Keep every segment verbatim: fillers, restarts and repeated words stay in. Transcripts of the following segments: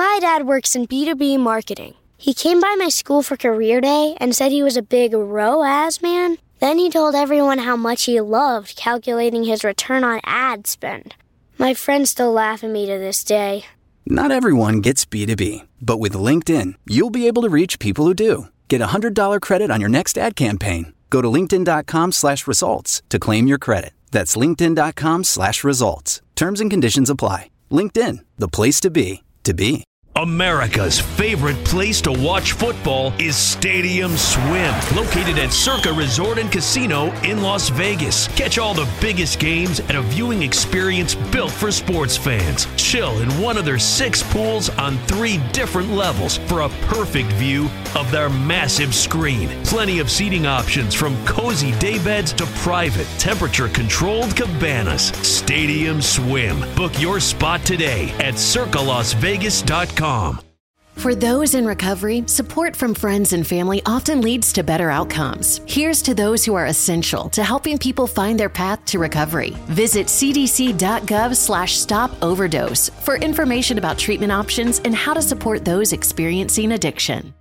My dad works in B two B marketing. He came by my school for career day and said he was a big R O A S man. Then he told everyone how much he loved calculating his return on ad spend. My friends still laugh at me to this day. Not everyone gets B two B, but with LinkedIn, you'll be able to reach people who do. Get a one hundred dollars credit on your next ad campaign. Go to linkedin.com slash results to claim your credit. That's linkedin.com slash results. Terms and conditions apply. LinkedIn, the place to be, to be. America's favorite place to watch football is Stadium Swim, located at Circa Resort and Casino in Las Vegas. Catch all the biggest games at a viewing experience built for sports fans. Chill in one of their six pools on three different levels for a perfect view of their massive screen. Plenty of seating options from cozy daybeds to private, temperature-controlled cabanas. Stadium Swim. Book your spot today at circa las vegas dot com. For those in recovery, support from friends and family often leads to better outcomes. Here's to those who are essential to helping people find their path to recovery. Visit cdc.gov slash stop overdose for information about treatment options and how to support those experiencing addiction.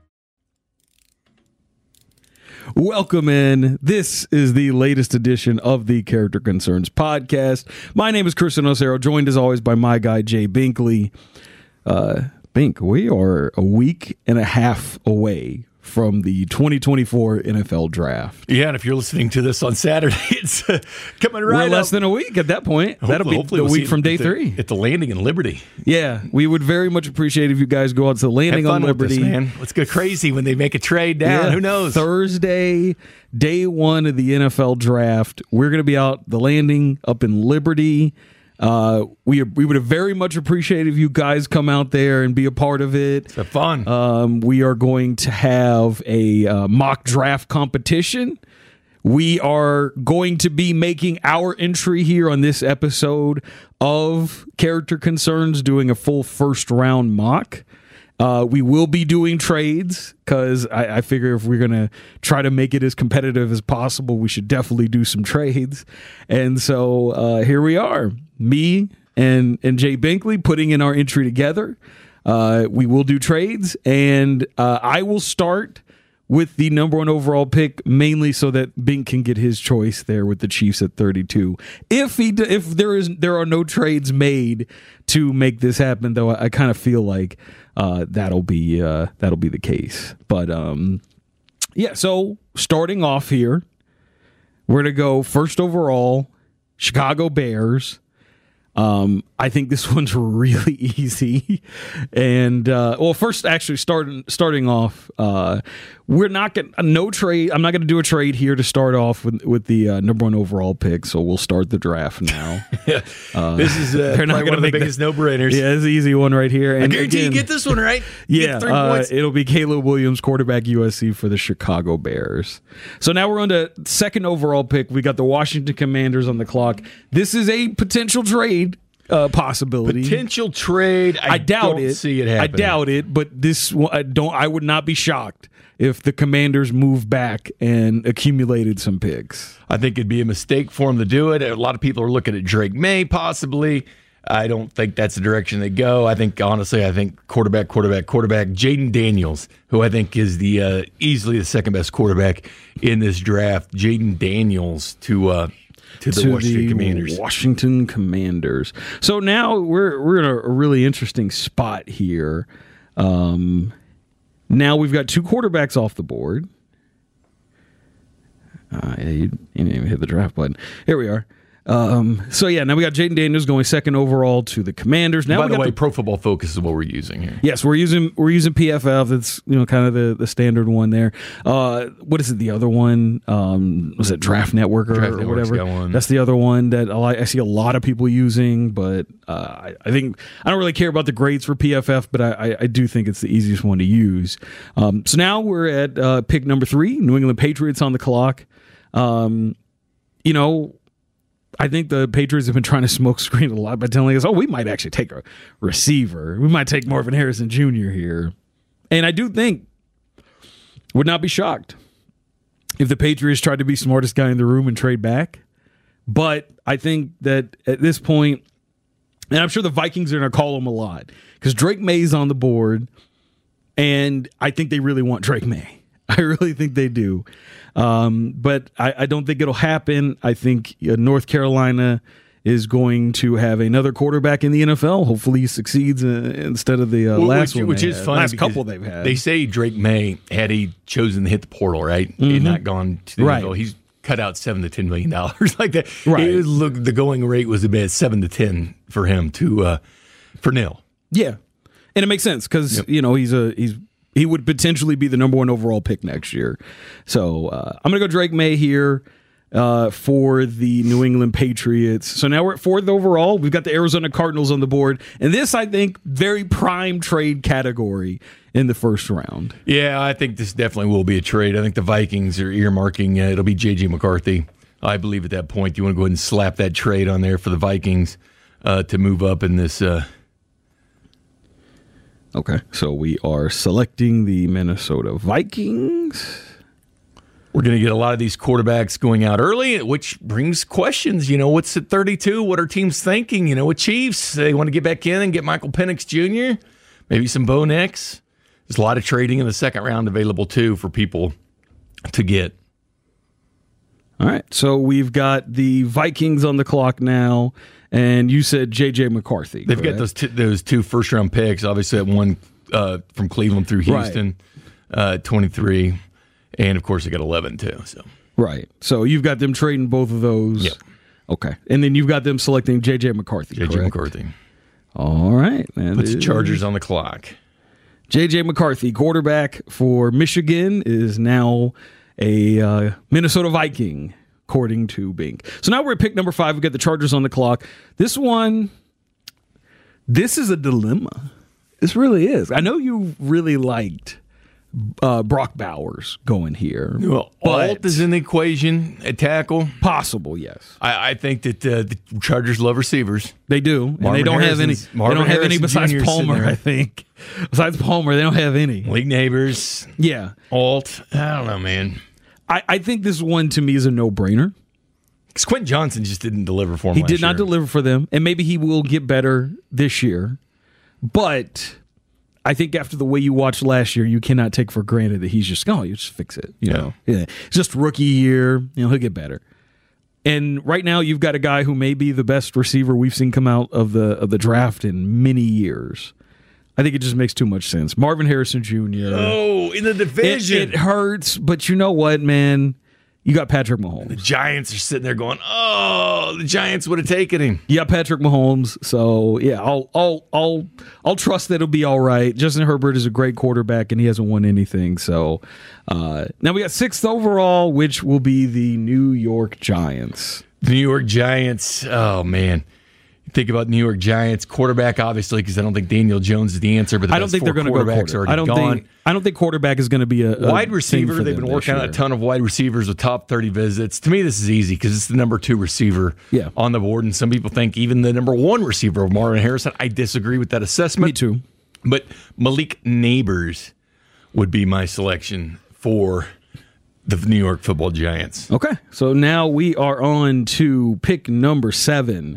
Welcome in. This is the latest edition of the Character Concerns podcast. My name is Christian Osero, joined as always by my guy, Jay Binkley. Uh, Bink, we are a week and a half away from the twenty twenty-four N F L Draft. Yeah, and if you're listening to this on Saturday, it's uh, coming right We're less up. than a week at that point. Hopefully, That'll be hopefully the we'll week from day at the, three. At the landing in Liberty. Yeah, we would very much appreciate if you guys go out to the landing Have fun on Liberty. With this, man. Let's go crazy when they make a trade down. Yeah, Who knows? Thursday, day one of the N F L Draft. We're going to be out the landing up in Liberty. Uh, we we would have very much appreciated if you guys come out there and be a part of it. It's fun. Um, we are going to have a uh, mock draft competition. We are going to be making our entry here on this episode of Character Concerns, doing a full first round mock. Uh, we will be doing trades because I, I figure if we're going to try to make it as competitive as possible, we should definitely do some trades. And so uh, here we are, me and, and Jay Binkley putting in our entry together. Uh, we will do trades, and uh, I will start with the number one overall pick, mainly so that Bink can get his choice there with the Chiefs at thirty-two. If he if there is there are no trades made to make this happen, though, I, I kind of feel like uh, that'll be uh, that'll be the case. But um, yeah, so starting off here, we're gonna go first overall, Chicago Bears. Um, I think this one's really easy. And, uh, well, first, actually, starting starting off, uh, we're not going to, no trade. I'm not going to do a trade here to start off with, with the uh, number one overall pick. So we'll start the draft now. yeah. uh, this is uh, they're not one of the biggest no brainers. Yeah, it's an easy one right here. And I guarantee again, you get this one right. Yeah, uh, it'll be Caleb Williams, quarterback U S C for the Chicago Bears. So now we're on to second overall pick. We got the Washington Commanders on the clock. This is a potential trade. Uh, possibility potential trade. I, I doubt don't it. See it happening. I doubt it. But this, I don't. I would not be shocked if the Commanders moved back and accumulated some picks. I think it'd be a mistake for them to do it. A lot of people are looking at Drake May possibly. I don't think that's the direction they go. I think honestly, I think quarterback, quarterback, quarterback. Jaden Daniels, who I think is the uh, easily the second best quarterback in this draft. Jaden Daniels to. Uh, To the, to Washington the Commanders. Washington Commanders. So now we're we're in a really interesting spot here. Um, now we've got two quarterbacks off the board. Uh, yeah, you, you didn't even hit the draft button. Here we are. Um, so yeah, now we got Jaden Daniels going second overall to the Commanders. Now by we the got way, the, Pro Football Focus is what we're using here. Yes, we're using we're using P F F. That's you know kind of the, the standard one there. Uh, what is it? The other one um, was it Draft Network or, Draft or Network's whatever? got one. That's the other one that I, I see a lot of people using. But uh, I, I think I don't really care about the grades for P F F, but I, I, I do think it's the easiest one to use. Um, so now we're at uh, pick number three, New England Patriots on the clock. Um, you know. I think the Patriots have been trying to smoke screen a lot by telling us, oh, we might actually take a receiver. We might take Marvin Harrison Junior here. And I do think, would not be shocked if the Patriots tried to be smartest guy in the room and trade back. But I think that at this point, And I'm sure the Vikings are going to call him a lot because Drake May's on the board, and I think they really want Drake May. I really think they do. Um, but I, I don't think it'll happen. I think uh, North Carolina is going to have another quarterback in the N F L. Hopefully he succeeds uh, instead of the uh, well, last which, one. Which is had. funny. Last couple they've had. They say Drake May, had he chosen to hit the portal, right? Mm-hmm. He had not gone to the right. N F L. He's cut out seven to ten million dollars like that. Right. It was, look, the going rate was about seven to ten for him to uh, for nil. Yeah, and it makes sense because yep. you know he's a he's he would potentially be the number one overall pick next year. So uh, I'm gonna go Drake May here uh, for the New England Patriots. So now we're at fourth overall. We've got the Arizona Cardinals on the board, and this I think very prime trade category in the first round. Yeah, I think this definitely will be a trade. I think the Vikings are earmarking uh, it'll be J J McCarthy. I believe at that point you want to go ahead and slap that trade on there for the Vikings uh, to move up in this. Uh, Okay, so we are selecting the Minnesota Vikings. We're going to get a lot of these quarterbacks going out early, which brings questions. You know, what's at thirty-two? What are teams thinking? You know, with Chiefs, they want to get back in and get Michael Penix Junior, maybe some Bo Nix. There's a lot of trading in the second round available, too, for people to get. All right, so we've got the Vikings on the clock now. And you said J J McCarthy. They've correct? got those two, those two first round picks. Obviously, that one uh, from Cleveland through Houston, right. uh, twenty-three, and of course they got eleven too. So right. So you've got them trading both of those. Yep. Okay. And then you've got them selecting J J McCarthy. J J correct? McCarthy. All right. Puts the Chargers on the clock. J J McCarthy, quarterback for Michigan, is now a uh, Minnesota Viking, according to Bink. So now we're at pick number five. We've got the Chargers on the clock. This one, this is a dilemma. This really is. I know you really liked uh, Brock Bowers going here. Well, Alt is in the equation at tackle. Possible, yes. I, I think that uh, the Chargers love receivers. They do. And Marvin they don't Harrison's, have any. Marvin they don't have Harrison any besides Junior Palmer, I think. Besides Palmer, they don't have any. League Neighbors. Yeah. Alt. I don't know, man. I, I think this one to me is a no-brainer. Because Quentin Johnson just didn't deliver for him. He last did not year. deliver for them, and maybe he will get better this year. But I think after the way you watched last year, you cannot take for granted that he's just, oh, you just fix it. You Yeah. know, yeah. It's just rookie year. You know, he'll get better. And right now, you've got a guy who may be the best receiver we've seen come out of the of the draft in many years. I think it just makes too much sense. Marvin Harrison Junior Oh, in the division. It, it hurts, but you know what, man? You got Patrick Mahomes. The Giants are sitting there going, "Oh, the Giants would have taken him." You got Patrick Mahomes, so yeah, I'll I'll I'll I'll trust that it'll be all right. Justin Herbert is a great quarterback, and he hasn't won anything. So uh, now we got sixth overall, which will be the New York Giants. The New York Giants. Oh man. Think about New York Giants quarterback, obviously, because I don't think Daniel Jones is the answer. But the I don't think they're going to go quarterback. I don't gone. think I don't think quarterback is going to be a, a wide receiver. They've been working on a ton of wide receivers with top thirty visits. To me, this is easy because it's the number two receiver yeah. on the board, and some people think even the number one receiver of Marvin Harrison. I disagree with that assessment. Me too. But Malik Neighbors would be my selection for the New York Football Giants. Okay, so now we are on to pick number seven.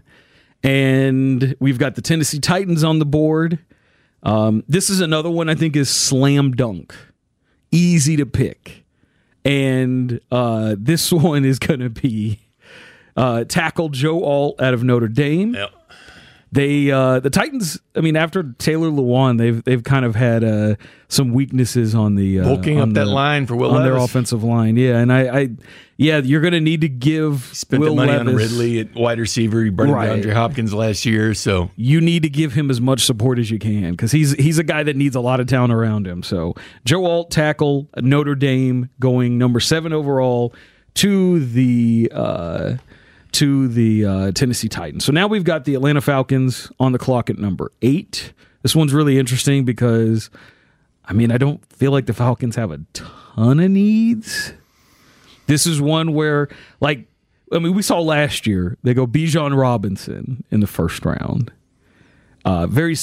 And we've got the Tennessee Titans on the board. Um, this is another one I think is slam dunk. Easy to pick. And uh, this one is going to be uh, tackle Joe Alt out of Notre Dame. Yep. They uh, the Titans. I mean, after Taylor Lewan, they've they've kind of had uh, some weaknesses on the uh, bulking on up the, that line for Will on Levis. their offensive line. Yeah, and I, I yeah, you're going to need to give Spent Will the money Levis, on Ridley at wide receiver. He brought Right. DeAndre Hopkins last year, so you need to give him as much support as you can because he's he's a guy that needs a lot of talent around him. So Joe Alt, tackle, Notre Dame, going number seven overall to the uh, to the uh, Tennessee Titans. So now we've got the Atlanta Falcons on the clock at number eight. This one's really interesting because, I mean, I don't feel like the Falcons have a ton of needs. This is one where, like, I mean, we saw last year, they go Bijan Robinson in the first round. Uh, very,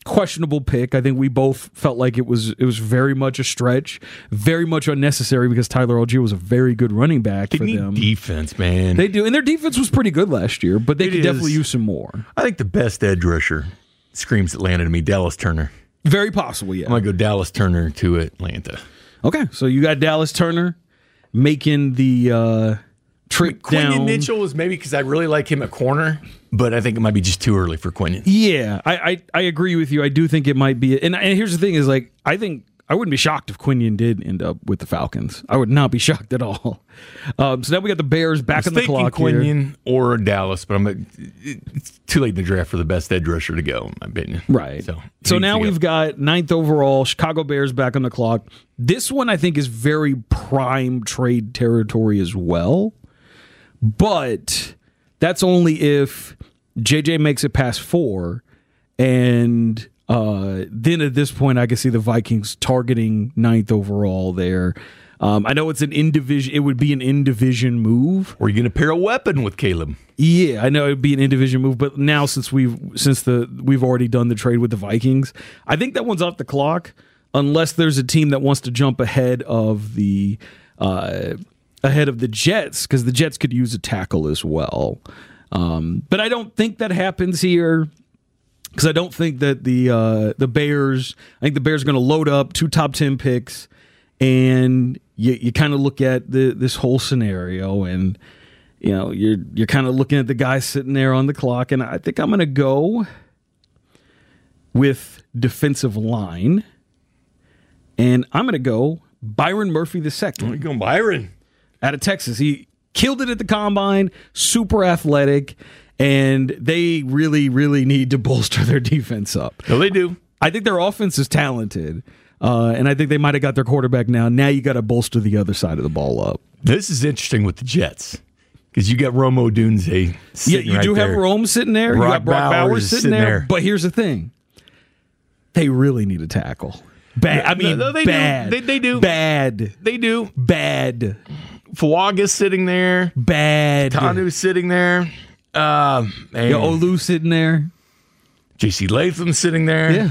questionable pick. I think we both felt like it was it was very much a stretch, very much unnecessary because Tyler Algier was a very good running back they for need them. Defense, man. They do, and their defense was pretty good last year, but they It could is. definitely use some more. I think the best edge rusher screams Atlanta to me, Dallas Turner. Very possible, yeah. I'm going to go Dallas Turner to Atlanta. Okay, so you got Dallas Turner making the uh, trip Quinion down. Mitchell was maybe because I really like him at corner, but I think it might be just too early for Quinion. Yeah, I, I, I agree with you. I do think it might be. And, and here's the thing is, like, I think I wouldn't be shocked if Quinion did end up with the Falcons. I would not be shocked at all. Um, so now we got the Bears back on the clock here. Quinion or Dallas, but I'm it's too late in the draft for the best edge rusher to go, in my opinion. Right. So, so now go. we've got ninth overall, Chicago Bears back on the clock. This one I think is very prime trade territory as well. But that's only if J J makes it past four. And uh, then at this point, I can see the Vikings targeting ninth overall there. Um, I know it's an in division. It would be an in division move. Or you're going to pair a weapon with Caleb. Yeah, I know it'd be an in division move, but now since we've since the we've already done the trade with the Vikings, I think that one's off the clock unless there's a team that wants to jump ahead of the uh, ahead of the Jets because the Jets could use a tackle as well. Um, but I don't think that happens here. Because I don't think that the uh, the Bears, I think the Bears are going to load up two top ten picks, and you you kind of look at the this whole scenario, and you know you're you're kind of looking at the guy sitting there on the clock, and I think I'm going to go with defensive line, and I'm going to go Byron Murphy the second. Where you going, Byron? Out of Texas, he killed it at the combine, super athletic. And they really, really need to bolster their defense up. No, they do. I think their offense is talented, uh, and I think they might have got their quarterback now. Now you got to bolster the other side of the ball up. This is interesting with the Jets because you got Rome Odunze. Yeah, you right do have there. Rome sitting there. Brock you got Brock Bowers Bowers is sitting, sitting there. there. But here's the thing: they really need a tackle. Bad. I mean, No, they bad. do. They, they do. Bad. They do. Bad. Fuaga's sitting there. Bad. Tanu's sitting there. Uh, man. Yo, Olu sitting there. J C Latham's sitting there. Yeah.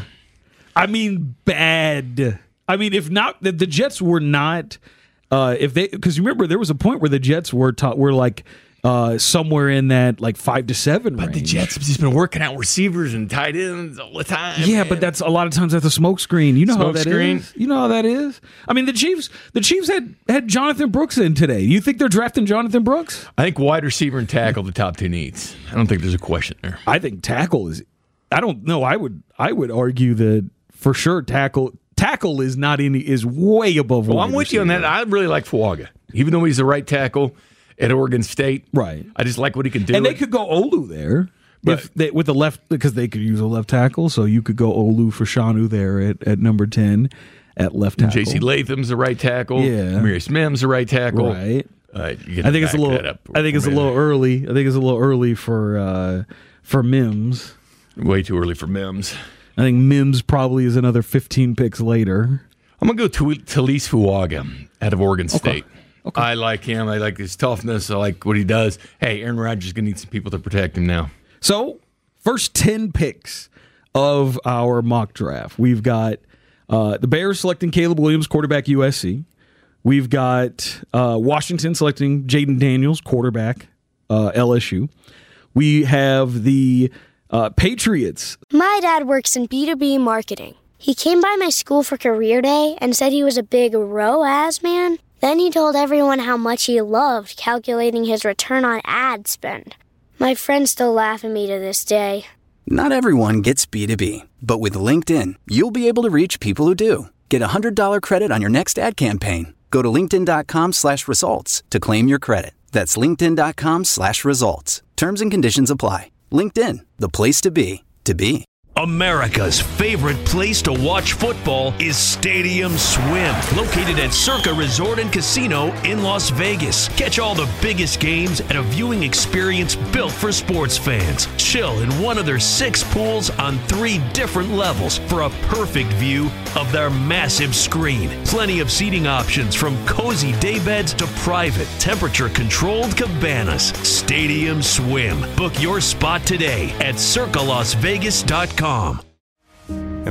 I mean, bad. I mean, if not, the, the Jets were not, uh, if they, because remember, there was a point where the Jets were taught, were like uh, somewhere in that like five to seven But range. the Jets have just been working out receivers and tight ends all the time. Yeah, man. but that's a lot of times that's a smoke screen. You know how Smoke that screen? is. You know how that is. I mean, the Chiefs, the Chiefs had had Jonathan Brooks in today. You think they're drafting Jonathan Brooks? I think wide receiver and tackle the top two needs. I don't think there's a question there. I think tackle is. I don't know. I would. I would argue that for sure tackle tackle is not any is way above. Well, wide I'm with you on receiver. that. I really like Fuaga, even though he's the right tackle at Oregon State. Right. I just like what he can do. And they could go Olu there. But- if they, with the left, because they could use a left tackle, so you could go Olu for Shanu there at, at number ten at left tackle. J C Latham's the right tackle. Yeah. Amirius Mims the right tackle. Right. Uh, I think it's a little. I think it's a little early. I think it's a little early for uh, for Mims. way too early for Mims. I think Mims probably is another fifteen picks later. I'm gonna go to Talise Fuaga out of Oregon State. Okay. I like him. I like his toughness. I like what he does. Hey, Aaron Rodgers is gonna need some people to protect him now. So, first ten picks of our mock draft. We've got uh, the Bears selecting Caleb Williams, quarterback, U S C. We've got uh, Washington selecting Jaden Daniels, quarterback, uh, L S U. We have the uh, Patriots. My dad works in B two B marketing. He came by my school for career day and said he was a big R O A S man. Then he told everyone how much he loved calculating his return on ad spend. My friends still laugh at me to this day. Not everyone gets B two B, but with LinkedIn, you'll be able to reach people who do. Get a one hundred dollars credit on your next ad campaign. Go to linkedin.com slash results to claim your credit. That's linkedin.com slash results. Terms and conditions apply. LinkedIn, the place to be, to be. America's favorite place to watch football is Stadium Swim, located at Circa Resort and Casino in Las Vegas. Catch all the biggest games at a viewing experience built for sports fans. Chill in one of their six pools on three different levels for a perfect view of their massive screen. Plenty of seating options from cozy daybeds to private, temperature-controlled cabanas. Stadium Swim. Book your spot today at circa las vegas dot com.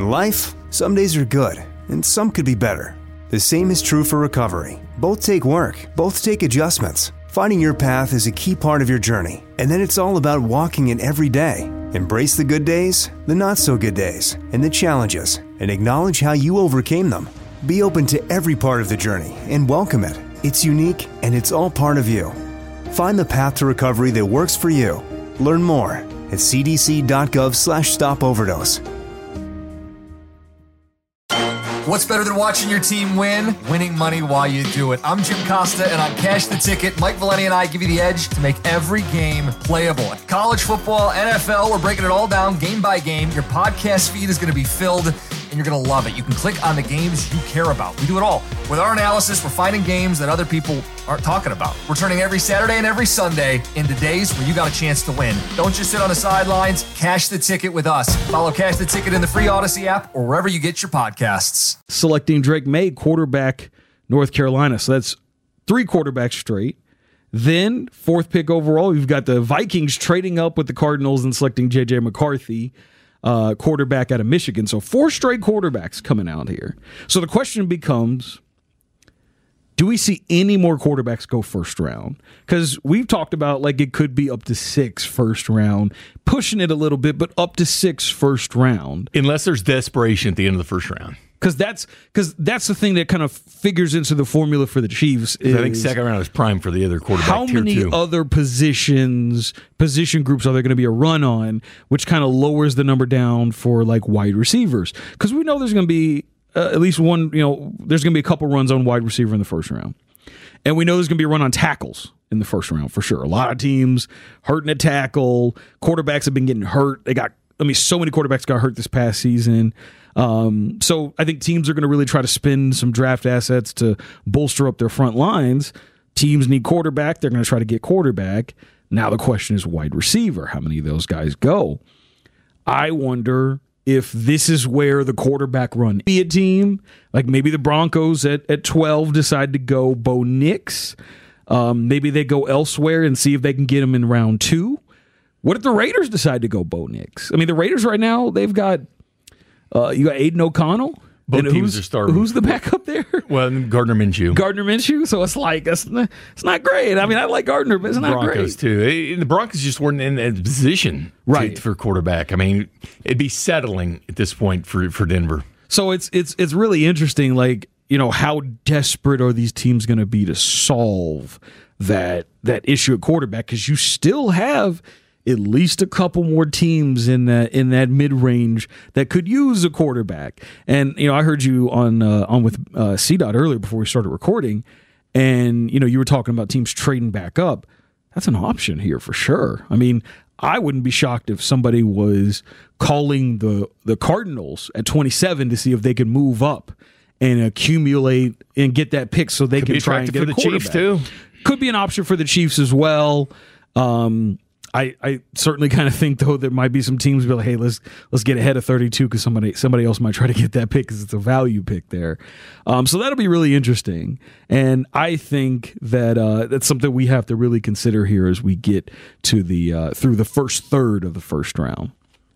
In life, some days are good, and some could be better. The same is true for recovery. Both take work, both take adjustments. Finding your path is a key part of your journey, and then it's all about walking it every day. Embrace the good days, the not-so-good days, and the challenges, and acknowledge how you overcame them. Be open to every part of the journey and welcome it. It's unique, and it's all part of you. Find the path to recovery that works for you. Learn more at cdc.gov slash stop overdose. What's better than watching your team win? Winning money while you do it. I'm Jim Costa, and on Cash the Ticket, Mike Valeni and I give you the edge to make every game playable. College football, N F L, we're breaking it all down game by game. Your podcast feed is going to be filled, and you're going to love it. You can click on the games you care about. We do it all. With our analysis, we're finding games that other people aren't talking about. We're turning every Saturday and every Sunday into days where you got a chance to win. Don't just sit on the sidelines. Cash the Ticket with us. Follow Cash the Ticket in the free Odyssey app or wherever you get your podcasts. Selecting Drake May, quarterback, North Carolina. So that's three quarterbacks straight. Then, fourth pick overall, you've got the Vikings trading up with the Cardinals and selecting J J McCarthy, uh, quarterback out of Michigan. So four straight quarterbacks coming out here. So the question becomes, do we see any more quarterbacks go first round? Because we've talked about like it could be up to six first round, pushing it a little bit, but up to six first round. Unless there's desperation at the end of the first round. Because that's because that's the thing that kind of figures into the formula for the Chiefs. Is I think second round is prime for the other quarterback. How tier many two. other positions, position groups are there going to be a run on, which kind of lowers the number down for like wide receivers? Because we know there's going to be uh, at least one. You know, there's going to be a couple runs on wide receiver in the first round, and we know there's going to be a run on tackles in the first round for sure. A lot of teams hurting a tackle. Quarterbacks have been getting hurt. They got. I mean, so many quarterbacks got hurt this past season. Um, so I think teams are going to really try to spend some draft assets to bolster up their front lines. Teams need quarterback. They're going to try to get quarterback. Now the question is wide receiver. How many of those guys go? I wonder if this is where the quarterback run be a team. Like maybe the Broncos at, at twelve decide to go Bo Nix. Um, maybe they go elsewhere and see if they can get him in round two. What if the Raiders decide to go Bo Nix? I mean, the Raiders right now, they've got uh, you got Aiden O'Connell. Both teams are starting. Who's the backup there? Well, Gardner Minshew. Gardner Minshew. So it's like it's not, it's not great. I mean, I like Gardner, but it's not Broncos great. too. The Broncos just weren't in a position right. to, for quarterback. I mean, it'd be settling at this point for, for Denver. So it's it's it's really interesting. Like, you know, how desperate are these teams going to be to solve that that issue at quarterback? Because you still have at least a couple more teams in that in that mid range that could use a quarterback. And you know, I heard you on uh, on with uh, C Dot earlier before we started recording, and you know, you were talking about teams trading back up. That's an option here for sure. I mean, I wouldn't be shocked if somebody was calling the the Cardinals at twenty-seven to see if they could move up and accumulate and get that pick so they could can be try and get for a the Chiefs too. Could be an option for the Chiefs as well. Um, I, I certainly kind of think though there might be some teams be like, hey, let's let's get ahead of thirty-two because somebody somebody else might try to get that pick because it's a value pick there. Um, so that'll be really interesting, and I think that uh, that's something we have to really consider here as we get to the uh, through the first third of the first round.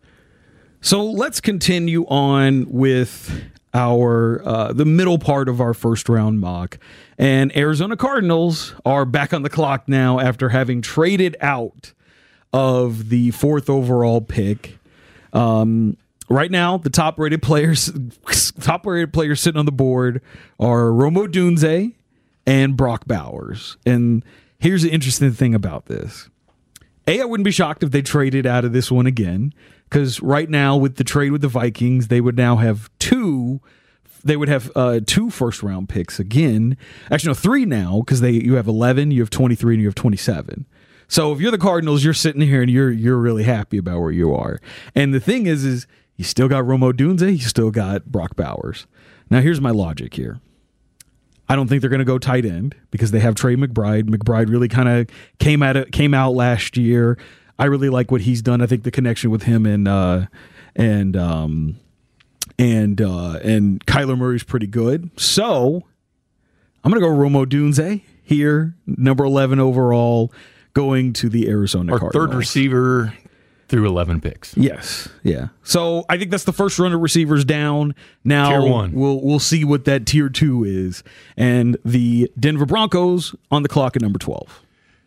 So let's continue on with our uh, the middle part of our first round mock, and Arizona Cardinals are back on the clock now after having traded out of the fourth overall pick. Um, right now, the top rated players, top rated players sitting on the board are Rome Odunze and Brock Bowers. And here's the interesting thing about this. A, I wouldn't be shocked if they traded out of this one again, because right now with the trade with the Vikings, they would now have two. They would have uh, two first round picks again. Actually, no, three now, because they you have eleven, you have twenty-three, and you have twenty-seven. So if you're the Cardinals, you're sitting here and you're you're really happy about where you are. And the thing is, is you still got Rome Odunze, you still got Brock Bowers. Now here's my logic here. I don't think they're going to go tight end because they have Trey McBride. McBride really kind of came out of, came out last year. I really like what he's done. I think the connection with him and uh, and um, and uh, and Kyler Murray is pretty good. So I'm going to go Rome Odunze here, number eleven overall. Going to the Arizona Our Cardinals. third receiver to through eleven picks. Yes, yeah. So I think that's the first run of receivers down. Now Tier one. we'll we'll see what that tier two is, and the Denver Broncos on the clock at number twelve.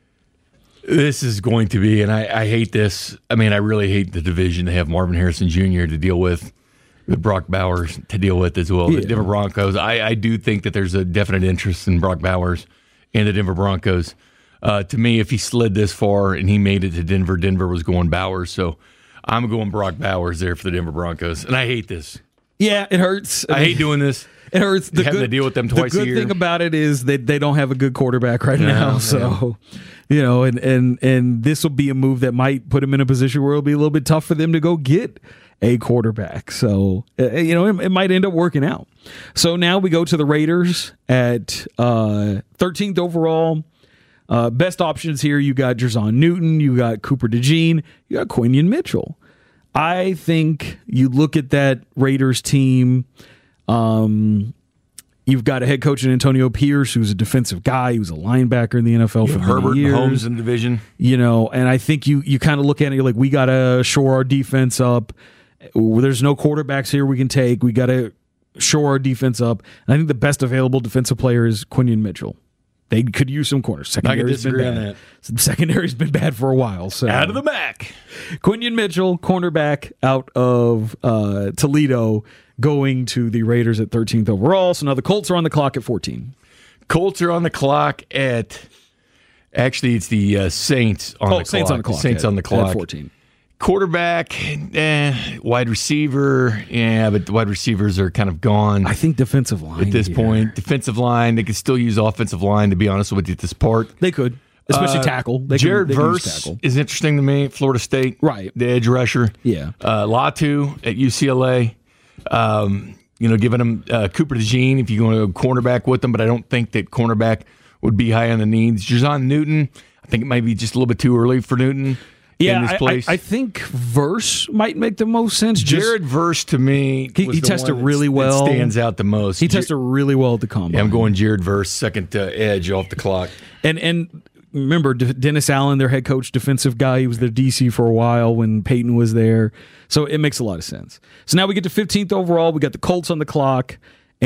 This is going to be, and I, I hate this. I mean, I really hate the division to have Marvin Harrison Junior to deal with, with Brock Bowers to deal with as well. Yeah. The Denver Broncos. I, I do think that there's a definite interest in Brock Bowers and the Denver Broncos. Uh, to me, if he slid this far and he made it to Denver, Denver was going Bowers. So I'm going Brock Bowers there for the Denver Broncos. And I hate this. Yeah, it hurts. I, I hate doing this. It hurts. The having good, to deal with them twice the a good year. thing about it is that they don't have a good quarterback right No, now. yeah. So, you know, and and and this will be a move that might put them in a position where it'll be a little bit tough for them to go get a quarterback. So, uh, you know, it, it might end up working out. So now we go to the Raiders at uh, thirteenth overall. Uh, best options here, you got Jerzon Newton, you got Cooper DeJean, you got Quinion Mitchell. I think you look at that Raiders team. Um, you've got a head coach in Antonio Pierce, who's a defensive guy. He was a linebacker in the N F L You for have many Herbert years. and Holmes in the division. You know, and I think you you kind of look at it, you're like, we got to shore our defense up. There's no quarterbacks here we can take. We got to shore our defense up. And I think the best available defensive player is Quinion Mitchell. They could use some corners. Secondary's been disagree on bad. that. Secondary's been bad for a while. So Out of the back. Quinion Mitchell, cornerback out of uh, Toledo, going to the Raiders at thirteenth overall. So now the Colts are on the clock at fourteen. Colts are on the clock at. Actually, it's the uh, Saints on Oh, the Saints clock. on the clock. Saints at, on the clock. at fourteen. Quarterback, eh, wide receiver, yeah, but the wide receivers are kind of gone I think defensive line at this here. point. Defensive line, they could still use offensive line, to be honest with you, at this part. They could, especially Uh, tackle. They Jared can, they can use Verse tackle. is interesting to me. Florida State, Right. The edge rusher. Yeah. Uh, Latu at U C L A. Um, you know, giving him uh, Cooper DeJean if you want to go cornerback with them, but I don't think that cornerback would be high on the needs. Jerzon Newton, I think it might be just a little bit too early for Newton. Yeah, in this I, place. I, I think Verse might make the most sense. Just- Jared Verse to me, He- was he the tested one really that, well. That stands out the most. he tested really well at the combine. Yeah, I'm going Jared Verse, second uh, edge off the clock. And and remember, D- Dennis Allen, their head coach, defensive guy, he was their D C for a while when Peyton was there. So it makes a lot of sense. So now we get to fifteenth overall. We got the Colts on the clock,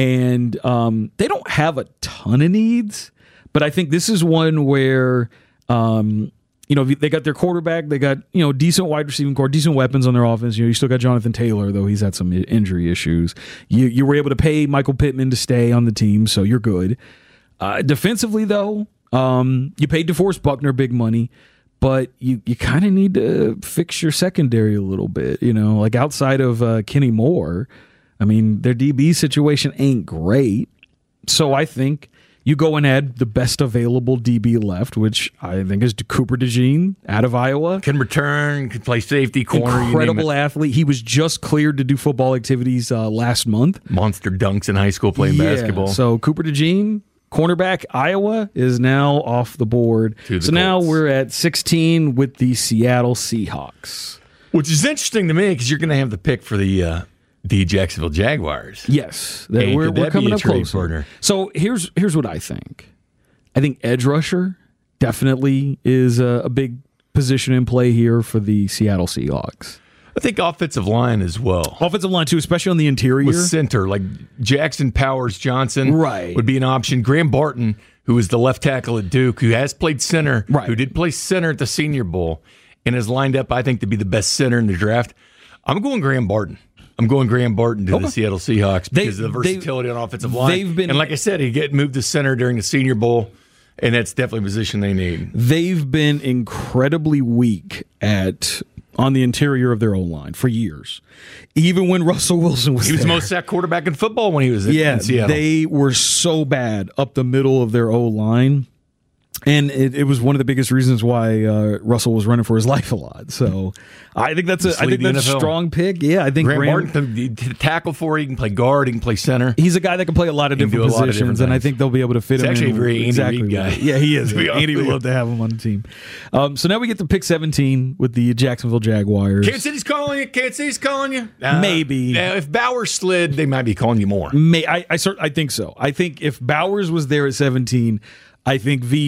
and um, they don't have a ton of needs, but I think this is one where. Um, You know, they got their quarterback. They got, you know, decent wide receiving core, decent weapons on their offense. You know, you still got Jonathan Taylor, though he's had some injury issues. You you were able to pay Michael Pittman to stay on the team, so you're good. Uh, defensively, though, um, you paid DeForest Buckner big money, but you, you kind of need to fix your secondary a little bit. You know, like outside of uh, Kenny Moore, I mean, their D B situation ain't great. So I think you go and add the best available D B left, which I think is Cooper DeJean out of Iowa. Can return, can play safety, corner. Incredible athlete. He was just cleared to do football activities uh, last month. Monster dunks in high school playing Yeah, basketball. So Cooper DeJean, cornerback, Iowa, is now off the board. To the so now Colts. we're at sixteen with the Seattle Seahawks. Which is interesting to me because you're going to have the pick for the uh, the Jacksonville Jaguars. Yes, that- Hey, we're, could we're that be coming a up trade closer. partner? So here's here's what I think. I think edge rusher definitely is a, a big position in play here for the Seattle Seahawks. I think offensive line as well. Offensive line too, especially on the interior. With center, like Jackson Powers Johnson Right. would be an option. Graham Barton, who is the left tackle at Duke, who has played center, Right. who did play center at the Senior Bowl, and is lined up, I think, to be the best center in the draft. I'm going Graham Barton. I'm going Graham Barton to Okay. the Seattle Seahawks They- because of the they- versatility on offensive line. they've been- and like I said, he get moved to center during the Senior Bowl, and that's definitely a position they need. They've been incredibly weak at on the interior of their own line for years. Even when Russell Wilson was He was the there. most sacked quarterback in football when he was in, Yeah, in Seattle. they were so bad up the middle of their O line. And it, it was one of the biggest reasons why uh, Russell was running for his life a lot. So I think that's a Just I lead think the that's N F a L. strong pick. Yeah, I think Graham Graham, Barton can can tackle for you. He can play guard. He can play center. he's a guy that can play a lot of He can different do a lot of positions, different and I things. think they'll be able to fit He's him actually in a very Andy exactly Reid guy. right. Yeah, he is. To be honest Andy would with you. love to have him on the team. Um, so now we get to pick seventeen with the Jacksonville Jaguars. Kansas City's calling you. Kansas City's calling you. Uh, Maybe. Now, if Bauer slid, they might be calling you more. May I I, cert, I think so. I think if Bowers was there at seventeen, I think Veach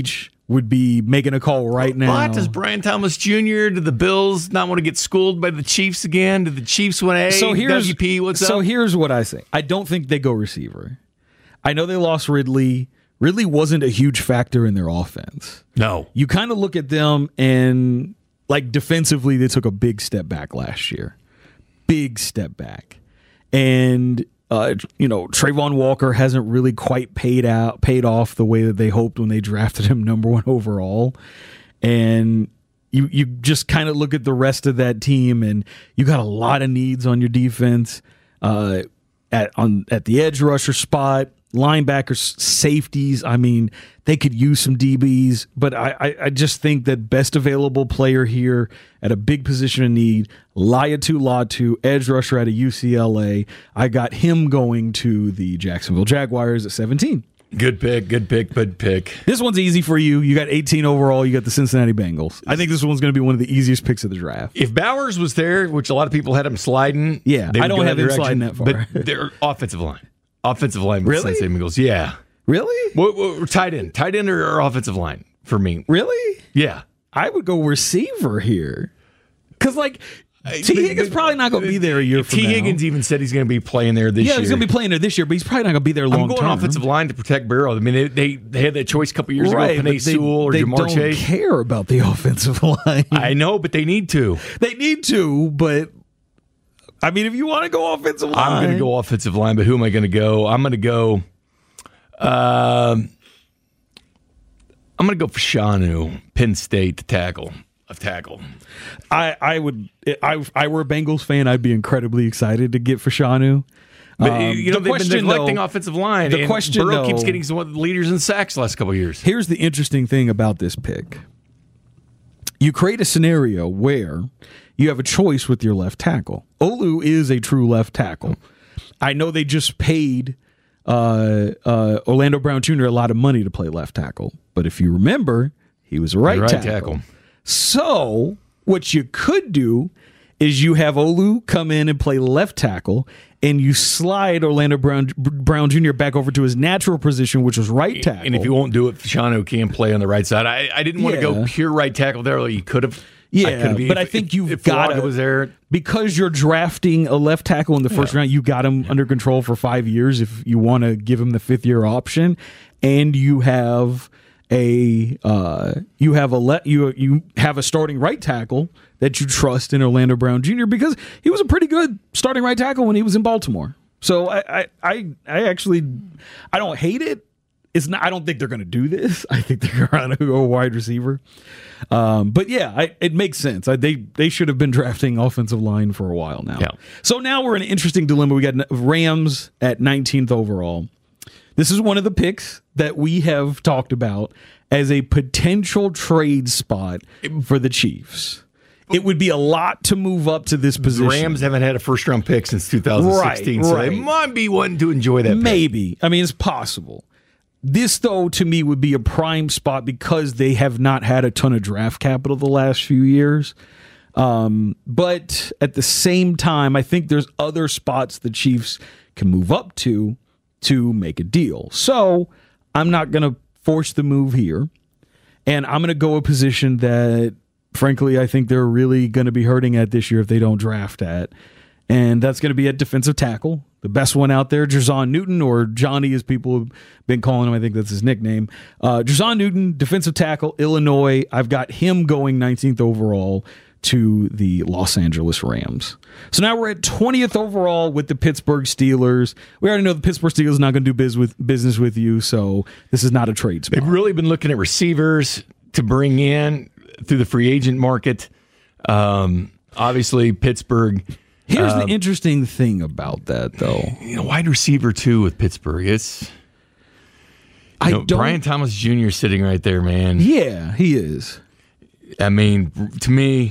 would be making a call right now. What? Does Brian Thomas Junior, do the Bills not want to get schooled by the Chiefs again? Do the Chiefs want to, hey, so here's, W P, what's so up? So here's what I say. I don't think they go receiver. I know they lost Ridley. Ridley wasn't a huge factor in their offense. No. You kind of look at them and, like, defensively, they took a big step back last year. Big step back. And, uh, you know, Trayvon Walker hasn't really quite paid out, paid off the way that they hoped when they drafted him number one overall. And you you just kind of look at the rest of that team, and you got a lot of needs on your defense, uh, at on at the edge rusher spot, linebackers, safeties. I mean, they could use some D Bs, but I, I, I just think that best available player here at a big position of need, Laiatu Latu, edge rusher out of U C L A. I got him going to the Jacksonville Jaguars at seventeen. Good pick, good pick, good pick. This one's easy for you. You got eighteen overall. You got the Cincinnati Bengals. I think this one's going to be one of the easiest picks of the draft. If Bowers was there, which a lot of people had him sliding, yeah, I don't have him sliding that far. But their offensive line, offensive line, really? Cincinnati Bengals, yeah, really. What, what, tight end, tight end, or, or offensive line for me? Really? Yeah, I would go receiver here because, like, T. Higgins probably not going to be there a year from T. now. Higgins even said he's going to be playing there this yeah, year. Yeah, he's going to be playing there this year, but he's probably not going to be there long I'm going term. offensive line to protect Burrow. I mean, they they, they had that choice a couple years right, ago, Penei Sewell or they Jamar don't Chase. care about the offensive line. I know, but they need to. They need to, but I mean, if you want to go offensive line, I'm going to go offensive line. But who am I going to go? I'm going to go. Um, I'm going to go for Shanu, Penn State to tackle. Of tackle. I, I would I if I were a Bengals fan, I'd be incredibly excited to get Fashanu. But um, you know, the they've question, been neglecting though, offensive line. The and question Burrow though, keeps getting some of the leaders in sacks the last couple of years. Here's the interesting thing about this pick. You create a scenario where you have a choice with your left tackle. Olu is a true left tackle. I know they just paid uh, uh, Orlando Brown Junior a lot of money to play left tackle, but if you remember, he was a right, right tackle. tackle. So what you could do is you have Olu come in and play left tackle, and you slide Orlando Brown Brown Junior back over to his natural position, which was right tackle. And if you won't do it, Fashanu can play on the right side. I, I didn't want yeah. to go pure right tackle there. Like you could have. Yeah, I but if, I think if, you've if got to was there because you're drafting a left tackle in the first yeah. round. You got him yeah. under control for five years if you want to give him the fifth year option, and you have a uh, you have a let you you have a starting right tackle that you trust in Orlando Brown Junior because he was a pretty good starting right tackle when he was in Baltimore. So I I I, I actually I don't hate it. It's not. I don't think they're going to do this. I think they're going to go wide receiver. Um, but yeah, I, it makes sense. I, they they should have been drafting offensive line for a while now. Yeah. So now we're in an interesting dilemma. We got Rams at nineteenth overall. This is one of the picks that we have talked about as a potential trade spot for the Chiefs. It would be a lot to move up to this position. The Rams haven't had a first round pick since two thousand sixteen, right, so right. they might be wanting to enjoy that pick. Maybe. I mean, it's possible. This, though, to me, would be a prime spot because they have not had a ton of draft capital the last few years. Um, but at the same time, I think there's other spots the Chiefs can move up to to make a deal. So I'm not going to force the move here. And I'm going to go a position that, frankly, I think they're really going to be hurting at this year if they don't draft at. And that's going to be at defensive tackle. The best one out there, Jerzon Newton, or Johnny as people have been calling him. I think that's his nickname. Uh, Jerzon Newton, defensive tackle, Illinois. I've got him going nineteenth overall to the Los Angeles Rams. So now we're at twentieth overall with the Pittsburgh Steelers. We already know the Pittsburgh Steelers are not going to do biz with, business with you, so this is not a trade spot. They've really been looking at receivers to bring in through the free agent market. Um, obviously, Pittsburgh... Here's uh, the interesting thing about that, though. You know, wide receiver, too, with Pittsburgh. It's... You I know, don't, Brian Thomas Junior sitting right there, man. Yeah, he is. I mean, to me...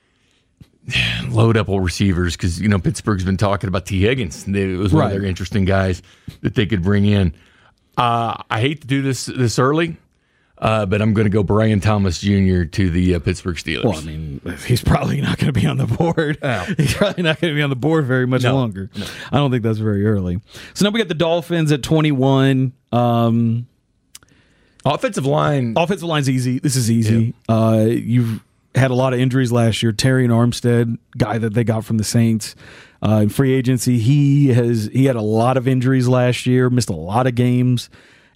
load up old receivers because, you know, Pittsburgh's been talking about T. Higgins. It was one right. of their interesting guys that they could bring in. Uh, I hate to do this this early, uh, but I'm going to go Brian Thomas Junior to the uh, Pittsburgh Steelers. Well, I mean, he's probably not going to be on the board. Oh. He's probably not going to be on the board very much no, longer. No. I don't think that's very early. So now we got the Dolphins at twenty-one. Um, Offensive line. Offensive line's easy. This is easy. Yeah. Uh, you've had a lot of injuries last year. Terry Armstead, guy that they got from the Saints uh, in free agency, he has he had a lot of injuries last year, missed a lot of games.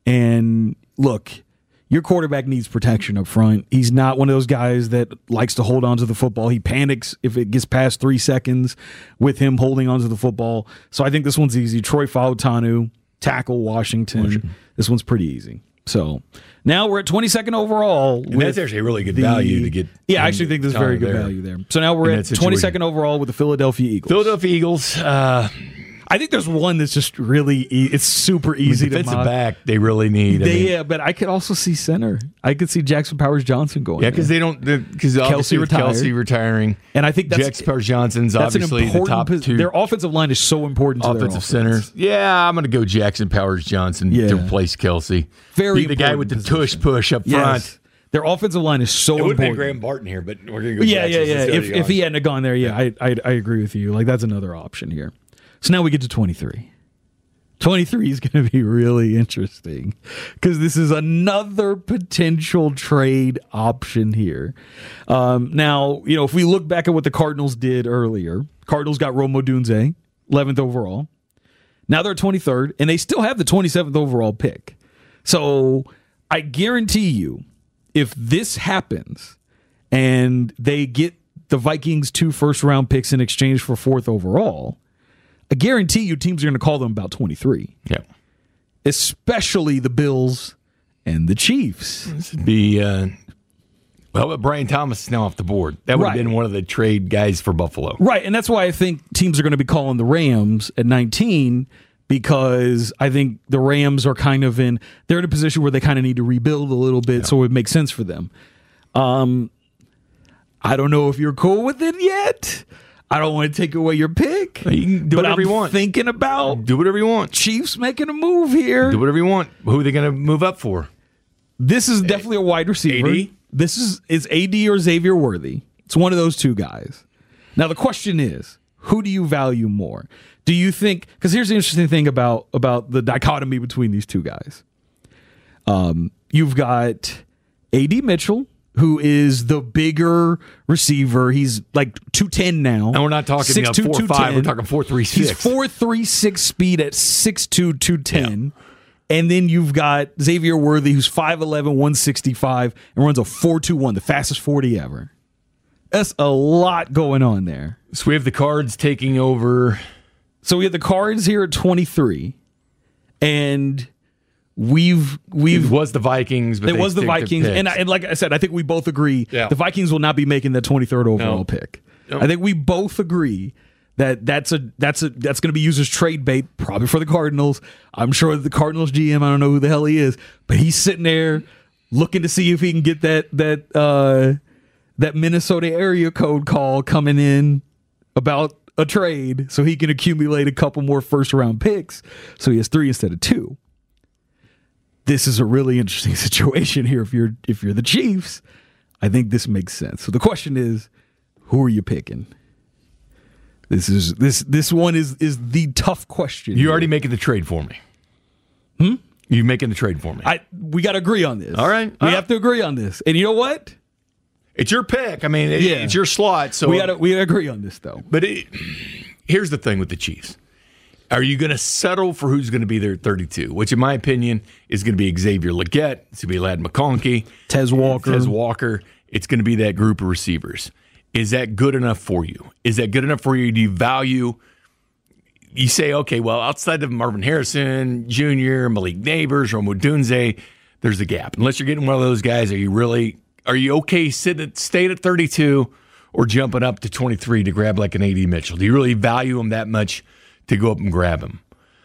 And look, your quarterback needs protection up front. He's not one of those guys that likes to hold on to the football. He panics if it gets past three seconds with him holding on to the football. So I think this one's easy. Troy Fautanu, tackle Washington. Washington. This one's pretty easy. So now we're at twenty-second overall. And that's actually a really good the, value to get. Yeah, I actually think there's very good there. value there. So now we're at twenty-second overall with the Philadelphia Eagles. Philadelphia Eagles. Uh, I think there's one that's just really, e- it's super easy I mean, to defensive back. They really need. They, I mean, yeah, but I could also see center. I could see Jackson Powers Johnson going. Yeah, because they don't. Because obviously with Kelsey retiring, and I think that's, Jackson Powers Johnson's that's obviously an the top pos- two. Their offensive line is so important to offensive their offense. centers. Yeah, I'm going to go Jackson Powers Johnson yeah. to replace Kelsey. Very Be the guy with the position. tush push up yes. front. Their offensive line is so it would important. Have been Graham Barton here, but we're going to go. Yeah, Jackson yeah, yeah. If, if he hadn't gone there, yeah, yeah. I, I I agree with you. Like that's another option here. So now we get to twenty-three. twenty-three is going to be really interesting because this is another potential trade option here. Um, now, you know, if we look back at what the Cardinals did earlier, Cardinals got Rome Odunze, eleventh overall. Now they're twenty-third, and they still have the twenty-seventh overall pick. So I guarantee you, if this happens and they get the Vikings two first-round picks in exchange for fourth overall, I guarantee you teams are going to call them about twenty-three. Yeah. Especially the Bills and the Chiefs. This would be, uh, well, but Brian Thomas is now off the board. That would right. have been one of the trade guys for Buffalo. Right, and that's why I think teams are going to be calling the Rams at nineteen because I think the Rams are kind of in, they're in a position where they kind of need to rebuild a little bit, yeah. so it would make sense for them. Um, I don't know if you're cool with it yet. I don't want to take away your pick. You can do but whatever I'm you want. Thinking about do whatever you want. Chiefs making a move here. Do whatever you want. Who are they going to move up for? This is definitely a wide receiver. A D? This is is A D or Xavier Worthy. It's one of those two guys. Now the question is, who do you value more? Do you think? Because here's the interesting thing about about the dichotomy between these two guys. Um, you've got A D Mitchell, who is the bigger receiver. He's like two ten now. And we're not talking six two, four five. We're talking four three six. He's four three six speed at six two, two ten. Yeah. And then you've got Xavier Worthy, who's five eleven, one sixty-five, and runs a four two one, the fastest forty ever. That's a lot going on there. So we have the Cards taking over. So we have the Cards here at twenty-three. And We've we've it was the Vikings, but it was the Vikings, and, I, and like I said, I think we both agree yeah. the Vikings will not be making the twenty-third overall no. pick. No. I think we both agree that that's a that's a that's going to be used as trade bait, probably for the Cardinals. I'm sure the Cardinals G M, I don't know who the hell he is, but he's sitting there looking to see if he can get that that uh, that Minnesota area code call coming in about a trade, so he can accumulate a couple more first round picks, so he has three instead of two. This is a really interesting situation here. If you're if you're the Chiefs, I think this makes sense. So the question is, who are you picking? This is this this one is is the tough question. You're already making the trade for me. Hmm? You're making the trade for me. I we got to agree on this. All right, we uh, have to agree on this. And you know what? It's your pick. I mean, it, yeah. it's your slot. So we got to we gotta agree on this though. But it, here's the thing with the Chiefs. Are you going to settle for who's going to be there at thirty-two? Which, in my opinion, is going to be Xavier Legette. It's going to be Ladd McConkey. Tez Walker. Tez Walker. It's going to be that group of receivers. Is that good enough for you? Is that good enough for you? Do you value – you say, okay, well, outside of Marvin Harrison Junior, Malik Neighbors, Rome Odunze, there's a gap. Unless you're getting one of those guys, are you really – are you okay sitting at, staying at thirty-two or jumping up to twenty-three to grab like an A D Mitchell? Do you really value him that much – to go up and grab him?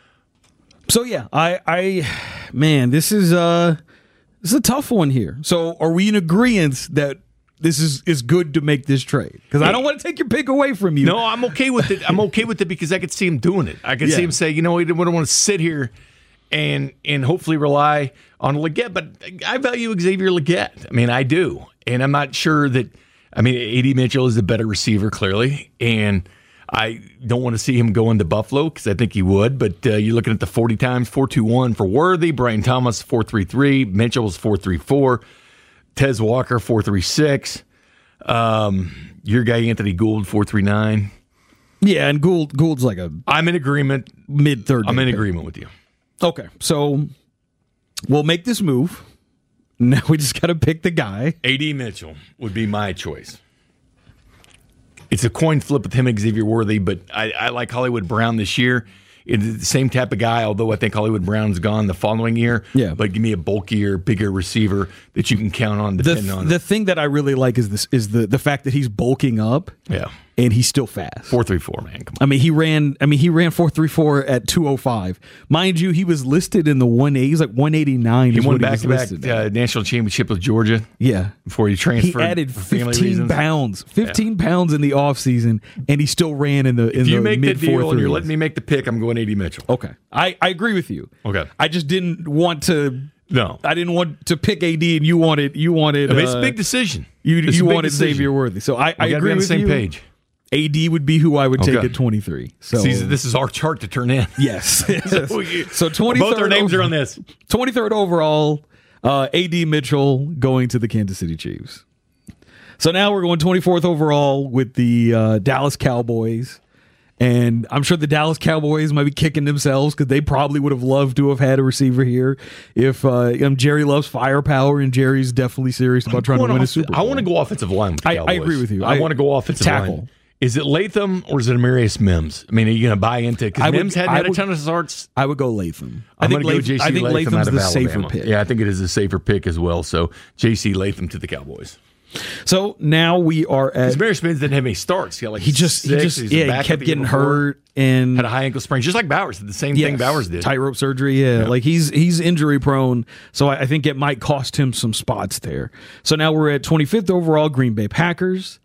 So yeah, I, I, man, this is uh, this is a tough one here. So are we in agreement that this is is good to make this trade? Because I don't want to take your pick away from you. No, I'm okay with it. I'm okay with it because I could see him doing it. I could yeah. see him say, you know, we don't want to sit here and and hopefully rely on Legette. But I value Xavier Legette. I mean, I do, and I'm not sure that. I mean, A D Mitchell is the better receiver, clearly, and I don't want to see him go into Buffalo because I think he would, but uh, you're looking at the forty times, four two one for Worthy, Brian Thomas, four three three, Mitchell's four three four, Tez Walker, four three six, um, your guy Anthony Gould, four three nine. Yeah, and Gould Gould's like a I'm in agreement. mid-third. I'm in pick. agreement with you. Okay, so we'll make this move. Now we just got to pick the guy. A D Mitchell would be my choice. It's a coin flip with him and Xavier Worthy, but I, I like Hollywood Brown this year. It's the same type of guy, although I think Hollywood Brown's gone the following year. Yeah. But give me a bulkier, bigger receiver that you can count on, depending The, on. the thing that I really like is this is the the fact that he's bulking up. Yeah. And he's still fast. four three four, man. Come on. I mean, he ran. I mean, he ran four three four at two oh five. Mind you, he was listed in the one eighty. He's like one eighty-nine. He is won what back to back listed at. uh, national championship with Georgia. Yeah. Before he He transferred. added for family fifteen reasons. pounds. Fifteen pounds in the offseason, and he still ran in the in If you the make the mid deal four and you're threes. letting me make the pick, I'm going A D Mitchell. Okay, I I agree with you. Okay. I just didn't want to. No. I didn't want to pick A D, and you wanted you wanted. I mean, it's uh, a big decision. You It's you a big wanted decision. Xavier Worthy, so I, I We gotta agree be on the with same you. page. A D would be who I would take Okay. at twenty-three. So See, this is our chart to turn in. yes, So we- so twenty-third Both our names over- are on this. twenty-third overall, uh, A D Mitchell going to the Kansas City Chiefs. So now we're going twenty-fourth overall with the uh, Dallas Cowboys. And I'm sure the Dallas Cowboys might be kicking themselves because they probably would have loved to have had a receiver here. If uh, um, Jerry loves firepower, and Jerry's definitely serious about trying to Going win a off- Super Bowl. I want to go offensive line with the I- I Cowboys. agree with you. I, I- want to go offensive tackle. line. Is it Latham or is it Amarius Mims? I mean, are you going to buy into it? I Because would- Mims hadn't I had a would- ton of starts. I would go Latham. I I'm think, going to go Latham, J C I think Latham Latham's out of the Alabama. safer pick. Yeah, I think it is a safer pick as well. So J C Latham to the Cowboys. So now we are at. Because Amarius Mims didn't have any starts. He, had like He just, he six. just He's a yeah, he backup kept the year getting before. hurt and Had a high ankle sprain, just like Bowers did the same thing Yes, Bowers did. tightrope surgery. Yeah, like he's he's injury prone, so I, I think it might cost him some spots there. So now we're at twenty-fifth overall, Green Bay Packers,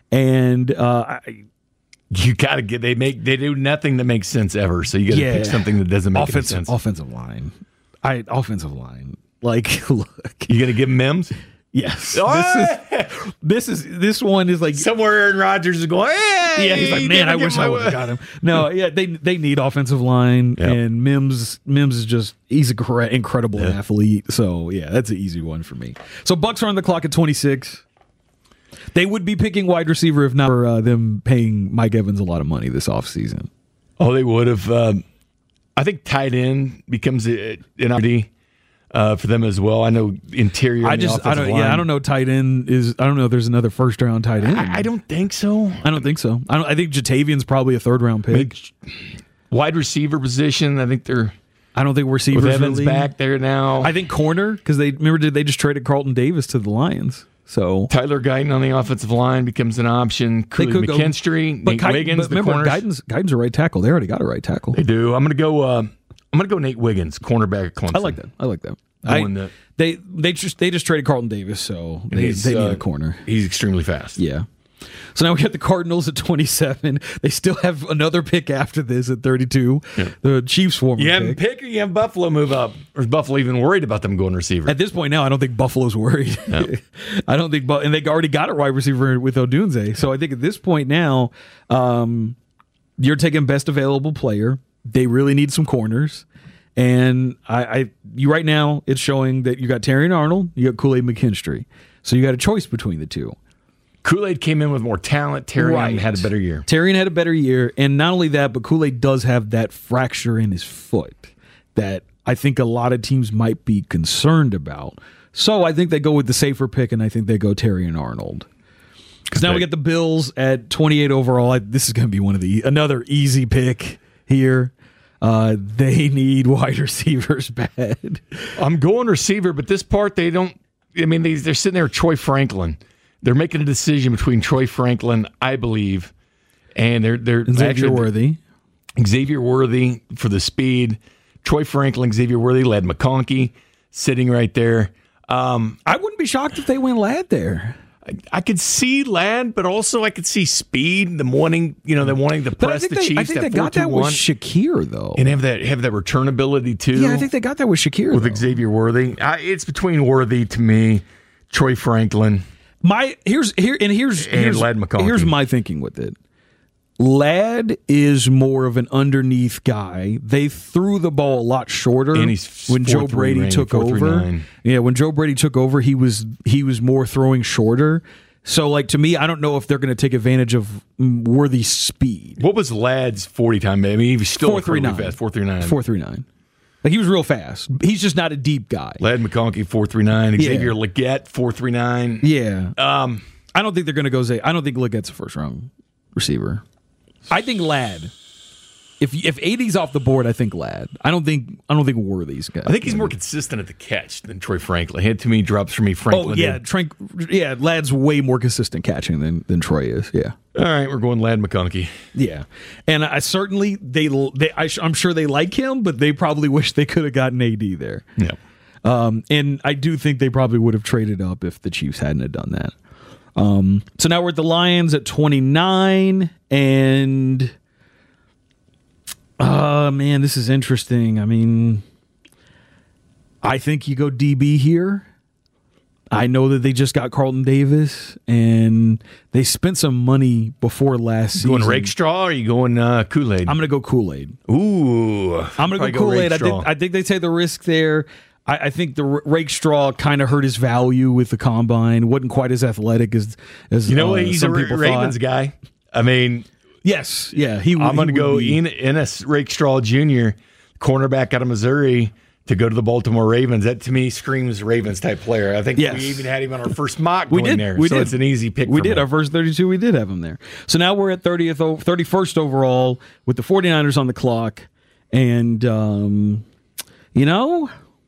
and uh, I, You got to get they make they do nothing that makes sense ever. So you got to yeah, pick something that doesn't make any offensive sense. offensive line. I offensive line. Like, look, You going to give him Mims? yes, this is this is this one is like. Somewhere Aaron Rodgers is going, hey, Yeah, he's like, man, I wish I would have got him. No, yeah, they they need offensive line, Yep. and Mims Mims is just he's a cre- incredible Yeah. athlete. So yeah, that's an easy one for me. So Bucks are on the clock at twenty-six. They would be picking wide receiver if not for uh, them paying Mike Evans a lot of money this offseason. Oh, they would have. Um, I think tight end becomes a, an opportunity uh, for them as well. I know interior. I and the just I offensive don't yeah I line. don't know tight end is I don't know if there's another first round tight end. I, I don't think so. I don't think so. I don't I think Jatavian's probably a third round pick. Wide receiver position. I think they're I don't think receivers with Evans really. back there now. I think corner because they remember did they just traded Carlton Davis to the Lions. So Tyler Guyton on the offensive line becomes an option. they Cooley could go- McKinstry, but Nate Guyton- Wiggins, but the remember, corners. Guyton's, Guyton's a right tackle. They already got a right tackle. They do. I'm going to go. Uh, I'm going to go Nate Wiggins, cornerback at Clemson. I like that. I like that. I, Going to- they they just they just traded Carlton Davis, so And they, he's, they need uh, a corner. He's extremely fast. Yeah. So now we got the Cardinals at twenty-seven. They still have another pick after this at thirty-two. The Chiefs former You pick. have pick or you have Buffalo move up, or is Buffalo even worried about them going receiver? At this point now, I don't think Buffalo's worried. No. I don't think, Bu- and they already got a wide receiver with Odunze. So I think at this point now, um, you're taking best available player. They really need some corners, and I, I, you right now it's showing that you got Terrion Arnold, you got Kool-Aid McKinstry. So you got a choice between the two. Kool-Aid came in with more talent. Terry Right. had a better year. Terrion had a better year, and not only that, but Kool-Aid does have that fracture in his foot that I think a lot of teams might be concerned about. So I think they go with the safer pick, and I think they go Terrion Arnold. Because now we get the Bills at twenty-eight overall. I, this is going to be one of the another easy pick here. Uh, they need wide receivers bad. I'm going receiver, but this part they don't. I mean, they, they're sitting there with Troy Franklin. They're making a decision between Troy Franklin, I believe, and they're they're Xavier actually- Worthy. Xavier Worthy for the speed. Troy Franklin, Xavier Worthy, Lad McConkey sitting right there. Um, I wouldn't be shocked if they went Lad there. I, I could see Lad, but also I could see speed. Them wanting, you know, them wanting to But I press think the they, Chiefs. I think that they got that with four two one, Shakir, though. and have that have that return ability too. Yeah, I think they got that with Shakir, with though. Xavier Worthy. I, it's between Worthy to me, Troy Franklin. My here's here and here's And here's, Lad McConkey. here's my thinking with it. Ladd is more of an underneath guy. They threw the ball a lot shorter and he's when Joe Brady rating, took over. Yeah, when Joe Brady took over, he was he was more throwing shorter. So, like, to me, I don't know if they're going to take advantage of Worthy's speed. What was Ladd's forty time? I mean, he was still four three nine. fast. four three nine. four three nine. Like, he was real fast. He's just not a deep guy. Ladd McConkey, four three nine. Xavier Yeah. Legette, four three nine. Yeah. Um, I don't think they're going to go Zay. I don't think Legette's a first-round receiver. I think Ladd. If if eighty's off the board, I think Ladd. I don't think I don't think Worthy's guy. I think he's more consistent at the catch than Troy Franklin. He had too many drops for me. Franklin. Oh yeah, did. Trank, yeah. Ladd's way more consistent catching than than Troy is. Yeah. All right, we're going Ladd McConkey. Yeah, and I certainly they they I, I'm sure they like him, but they probably wish they could have gotten A D there. Yeah. Um, and I do think they probably would have traded up if the Chiefs hadn't have done that. Um, so now we're at the Lions at twenty-nine, and uh man, this is interesting. I mean, I think you go D B here. I know that they just got Carlton Davis, and they spent some money before last You going season. Rakestraw or are you going uh, Kool-Aid? I'm going to go Kool-Aid. Ooh. I'm going to go Kool-Aid. I think, I think they take the risk there. I, I think the Rakestraw kind of hurt his value with the combine. Wasn't quite as athletic as as You know uh, what? He's a some people Ravens thought. guy. I mean, Yes, yeah. He. I'm going to he go would be- En- Ennis Rakestraw Junior, cornerback out of Missouri, to go to the Baltimore Ravens. That to me screams Ravens type player. I think Yes. we even had him on our first mock We going did. there. We so did. it's an easy pick. We for did. me. Our first thirty-two, we did have him there. So now we're at thirtieth, o- thirty-first overall with the 49ers on the clock. And, um, you know,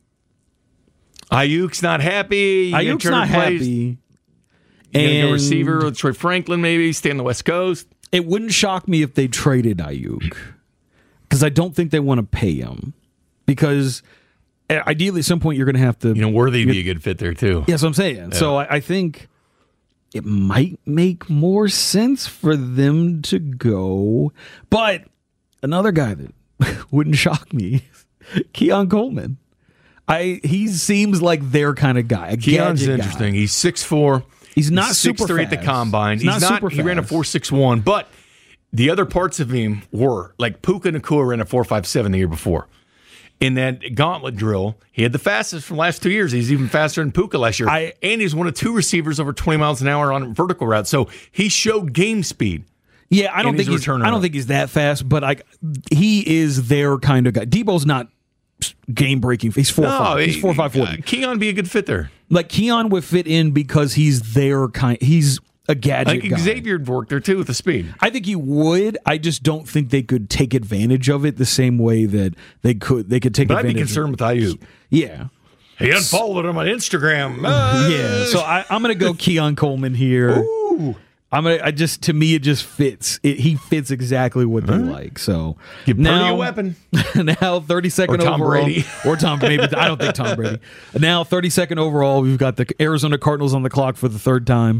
Ayuk's not happy. You gonna Ayuk's try to not play- happy. You gonna And go receiver with Troy Franklin, maybe stay on the West Coast. it wouldn't shock me if they traded Ayuk because I don't think they want to pay him. Because uh, ideally, at some point, you're going to have to. You know, Worthy would be a good fit there too. Yes, I'm saying. So I, I think it might make more sense for them to go. But another guy that wouldn't shock me, Keon Coleman. I he seems like their kind of guy. A Keon's gadget interesting. guy. He's six four. He's not He's super six three at the fast. combine. He's He's, not not. super He ran a fast. four six one, but the other parts of him were like Puka Nacua ran a four five seven the year before. In that gauntlet drill, he had the fastest from the last two years. He's even faster than Puka last year. I- and he's one of two receivers over twenty miles an hour on vertical routes. So he showed game speed. Yeah, I don't And think he's he's. a I returner. don't think he's that fast, but like he is their kind of guy. Debo's not game breaking. He's four five. He's four five forty. uh, Keon be a good fit there. Like Keon would fit in because he's their kind. He's a I gadget think guy. Xavier would work there too with the speed. I think he would. I just don't think they could take advantage of it the same way that they could. They could take But I'd be advantage. concerned with Ayuk. Yeah, He unfollowed him on Instagram. Ah. yeah. So I, I'm going to go Keon Coleman here. Ooh. I'm gonna. I just to me it just fits. It, he fits exactly what they like. So Give Purdy now a weapon. now thirty-second Or Tom overall, Brady. or Tom. Maybe I don't think Tom Brady. Now thirty-second overall, we've got the Arizona Cardinals on the clock for the third time.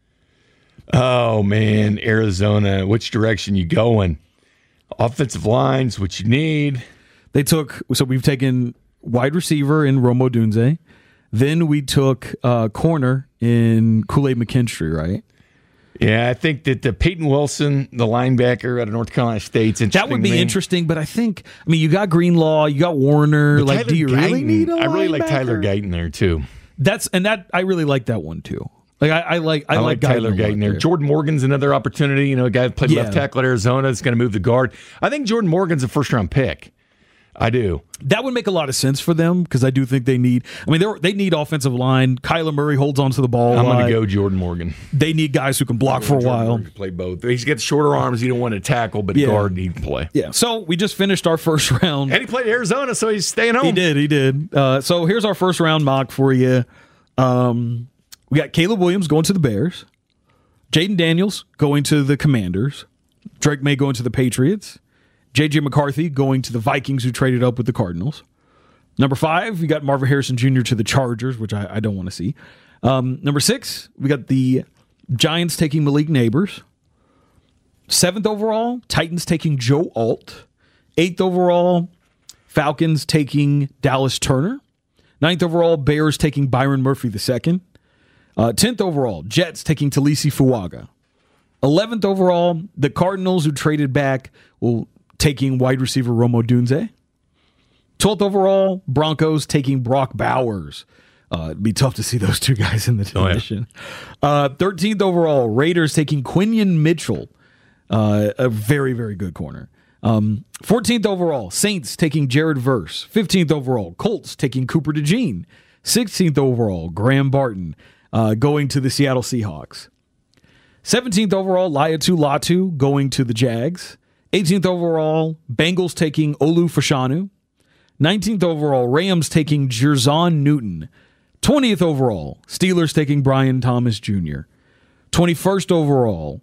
Oh man, Arizona. Which direction you going? Offensive lines, what you need. They took so we've taken wide receiver in Romo Dunze, then we took uh, corner in Kool-Aid McKinstry, right? Yeah, I think that the Peyton Wilson, the linebacker out of North Carolina State's interesting. That would be to me. interesting, but I think I mean you got Greenlaw, you got Warner. But like, Tyler do you really Guyton, need a I really like linebacker? Tyler Guyton there too. That's and that I really like that one too. Like I, I like I, I, like, Tyler Guyton a lot Guyton there. Jordan Morgan's another opportunity. You know, a guy that played Yeah. left tackle at Arizona is going to move the guard. I think Jordan Morgan's a first round pick. I do. That would make a lot of sense for them because I do think they need. I mean, they they need offensive line. Kyler Murray holds onto the ball. I'm a going lot. to go Jordan Morgan. They need guys who can block for a Jordan while. Morgan can play both. He's got shorter arms. He don't want to tackle, but Yeah. guard he can play. Yeah. So we just finished our first round. And he played at Arizona, so he's staying home. He did. He did. Uh, so here's our first round mock for you. Um, we got Caleb Williams going to the Bears, Jaden Daniels going to the Commanders, Drake May going to the Patriots, J J McCarthy going to the Vikings, who traded up with the Cardinals. Number five, we got Marvin Harrison Junior to the Chargers, which I, I don't want to see. Um, number six, we got the Giants taking Malik Neighbors. Seventh overall, Titans taking Joe Alt. Eighth overall, Falcons taking Dallas Turner. Ninth overall, Bears taking Byron Murphy the second. Uh, tenth overall, Jets taking Talisi Fuaga. eleventh overall, the Cardinals, who traded back, will taking wide receiver Romo Dunze. twelfth overall, Broncos taking Brock Bowers. Uh, it'd be tough to see those two guys in the division. Oh, yeah. uh, thirteenth overall, Raiders taking Quinion Mitchell, uh, a very, very good corner. Um, fourteenth overall, Saints taking Jared Verse. fifteenth overall, Colts taking Cooper DeJean. sixteenth overall, Graham Barton uh, going to the Seattle Seahawks. seventeenth overall, Laiatu Latu going to the Jags. eighteenth overall, Bengals taking Olu Fashanu. nineteenth overall, Rams taking Jerzon Newton. twentieth overall, Steelers taking Brian Thomas Junior twenty-first overall,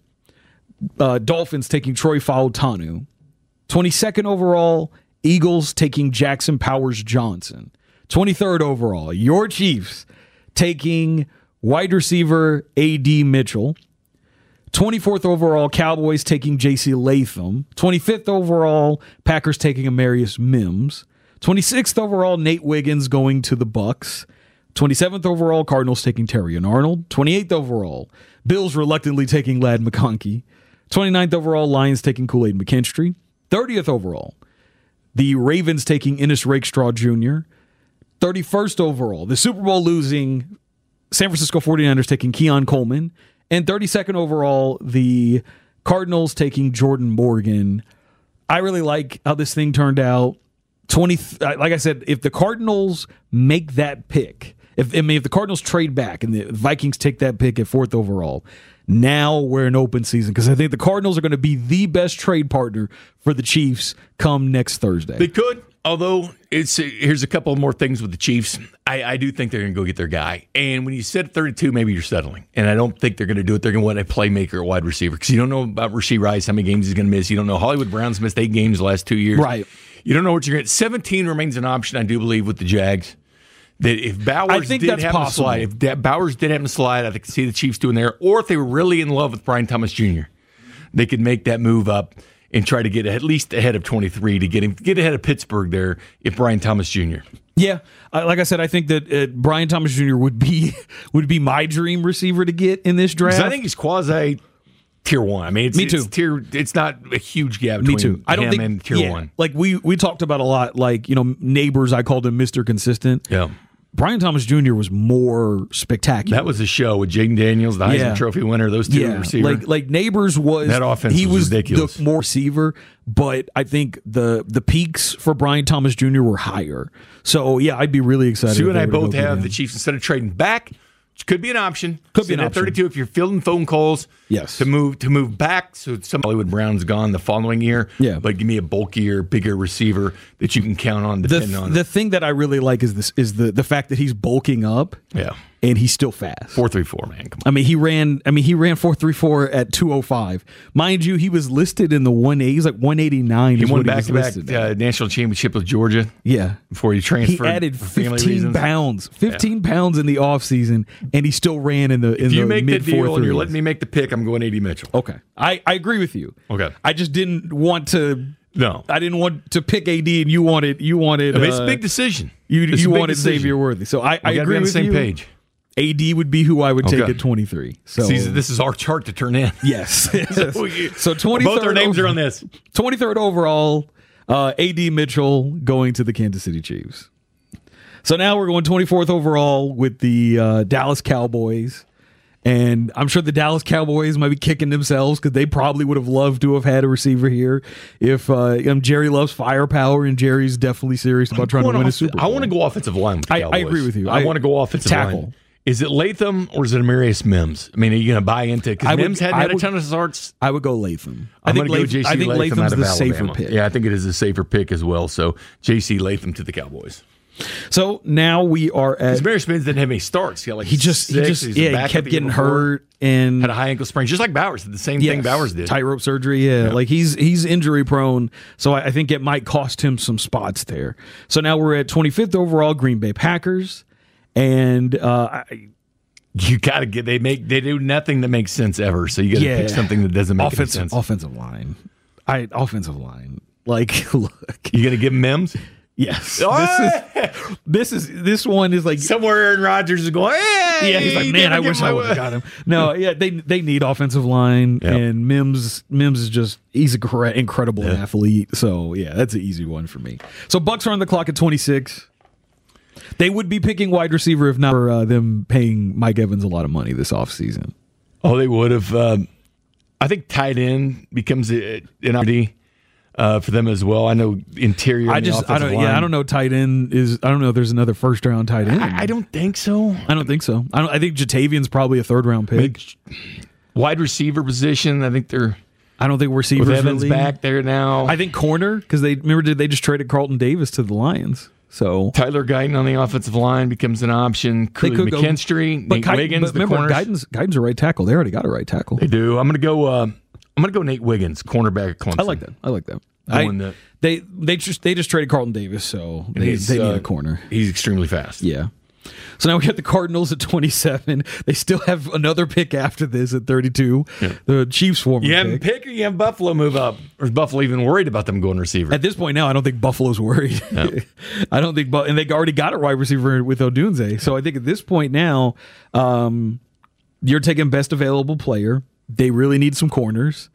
uh, Dolphins taking Troy Fautanu. twenty-second overall, Eagles taking Jackson Powers Johnson. twenty-third overall, your Chiefs taking wide receiver A D Mitchell. twenty-fourth overall, Cowboys taking J C Latham. twenty-fifth overall, Packers taking Amarius Mims. twenty-sixth overall, Nate Wiggins going to the Bucks. twenty-seventh overall, Cardinals taking Terrion Arnold. twenty-eighth overall, Bills reluctantly taking Ladd McConkey. twenty-ninth overall, Lions taking Kool-Aid McKinstry. thirtieth overall, the Ravens taking Ennis Rakestraw Junior thirty-first overall, the Super Bowl losing San Francisco forty-niners taking Keon Coleman. And thirty-second overall, the Cardinals taking Jordan Morgan. I really like how this thing turned out. twenty, like I said, if the Cardinals make that pick, if I mean if the Cardinals trade back and the Vikings take that pick at fourth overall, now we're in open season because I think the Cardinals are going to be the best trade partner for the Chiefs come next Thursday. They could, although it's here's a couple more things with the Chiefs. I, I do think they're going to go get their guy. And when you said thirty-two, maybe you're settling. And I don't think they're going to do it. They're going to want a playmaker, a wide receiver, because you don't know about Rashee Rice, how many games he's going to miss. You don't know. Hollywood Brown's missed eight games the last two years. Right. You don't know what you're going to get. seventeen remains an option, I do believe, with the Jags. That if Bowers I think did that's happen possible. to slide, if that Bowers did happen to slide, I could see the Chiefs doing there. Or if they were really in love with Brian Thomas Junior, they could make that move up and try to get at least ahead of twenty-three to get him get ahead of Pittsburgh there if Brian Thomas Junior Yeah, uh, like I said, I think that uh, Brian Thomas Junior would be would be my dream receiver to get in this draft. I think he's quasi tier one. I mean, it's, Me too. It's, tier, it's not a huge gap between Me too. I don't him think and tier yeah, one. Like we we talked about a lot. Like you know, Neighbors. I called him Mister Consistent. Yeah. Brian Thomas Junior was more spectacular. That was a show with Jaden Daniels, the Heisman Yeah. Trophy winner. Those two yeah, receivers. like like Neighbors was That offense he was was ridiculous. the more receiver, but I think the the peaks for Brian Thomas Junior were higher. So yeah, I'd be really excited. Sue if and they I were to both go get have him. the Chiefs instead of trading back, which could be an option. Could be an Sitting at option. thirty-two if you're fielding phone calls. Yes. To move to move back, so some Hollywood Brown's gone the following year. Yeah. But give me a bulkier, bigger receiver that you can count on, the depending on the thing that I really like is this is the the fact that he's bulking up. Yeah. And he's still fast. four three four, man. Come on. I mean, he ran. I mean, he ran four three four at two oh five. Mind you, he was listed in the one eighty. He's like one eighty-nine. He is won what back was to back listed at. uh, national championship with Georgia. Yeah. Before he He transferred. added for family fifteen reasons. pounds, fifteen pounds in the offseason, and he still ran in the in If you the make the mid deal four and you're threes. letting me make the pick, I'm going A D Mitchell. Okay, I, I agree with you. Okay. I just didn't want to. No. I didn't want to pick A D, and you wanted you wanted. I mean, it's uh, a big decision. You It's a you big wanted decision. Xavier Worthy, so I, I We gotta agree be on with the same you. page. A D would be who I would take Okay. at twenty-three. So See, this is our chart to turn in. yes. We- so twenty-third Both our names over- are on this. twenty-third overall, uh, A D Mitchell going to the Kansas City Chiefs. So now we're going twenty-fourth overall with the uh, Dallas Cowboys. And I'm sure the Dallas Cowboys might be kicking themselves because they probably would have loved to have had a receiver here. If uh, um, Jerry loves firepower, and Jerry's definitely serious about trying to win a Super Bowl. I want to go offensive line with the I- I Cowboys. agree with you. I, I- want to go offensive tackle. line. Is it Latham or is it Amarius Mims? I mean, are you going to buy into it? I Because would- Mims hadn't I had would- a ton of starts. I would go Latham. I I'm think, going to go Latham, J C I think Latham, Latham's out of the Alabama. safer pick. Yeah, I think it is a safer pick as well. So J C Latham to the Cowboys. So now we are at. Because Amarius Mims didn't have any starts. He had like He just, he six. just, He's yeah, back he at kept the getting year before. hurt and Had a high ankle sprain, just like Bowers did. The same Yes, thing Bowers did. tightrope surgery. Yeah. Yeah. like he's he's injury prone, so I, I think it might cost him some spots there. So now we're at twenty-fifth overall, Green Bay Packers, and uh, I, You got to get. They make. They do nothing that makes sense ever. So you got to yeah, pick something that doesn't make any offensive sense. offensive line. I offensive line. Like, look, You going to give him Mims? yes, this is this is this one is like Somewhere Aaron Rodgers is going, yeah, Hey, yeah, he's like, man, I wish I would have got him. No, yeah, they they need offensive line, Yep. and Mims Mims is just he's an cre- incredible Yeah. athlete. So yeah, that's an easy one for me. So Bucks are on the clock at twenty-six. They would be picking wide receiver if not for uh, them paying Mike Evans a lot of money this offseason. Oh, they would have. Um, I think tight end becomes a, an opportunity uh, for them as well. I know interior. I and the just, I offensive don't, line. yeah, I don't know. Tight end is, I don't know if there's another first round tight end. I, I don't think so. I don't think so. I don't. I think Jatavian's probably a third round pick. Wide receiver position. I think they're I don't think receivers with Evans really. back there now. I think corner because they remember did they just traded Carlton Davis to the Lions. So Tyler Guyton on the offensive line becomes an option. they Cooley could go- McKinstry, but Nate Guyton- Wiggins, but the remember, corners. Guyton's, Guyton's a right tackle. They already got a right tackle. They do. I'm going to go. Uh, I'm going to go Nate Wiggins, cornerback at Clemson. I like that. I like that. I, Going the- they they just they just traded Carlton Davis, so And they, he's, they need uh, a corner. He's extremely fast. Yeah. So now we got the Cardinals at twenty-seven. They still have another pick after this at thirty-two. Yeah. The Chiefs former You have pick. pick or you have Buffalo move up? Or is Buffalo even worried about them going receiver? At this point now, I don't think Buffalo's worried. No. I don't think, Bu- and they already got a wide receiver with Odunze. So I think at this point now, um, you're taking best available player. They really need some corners,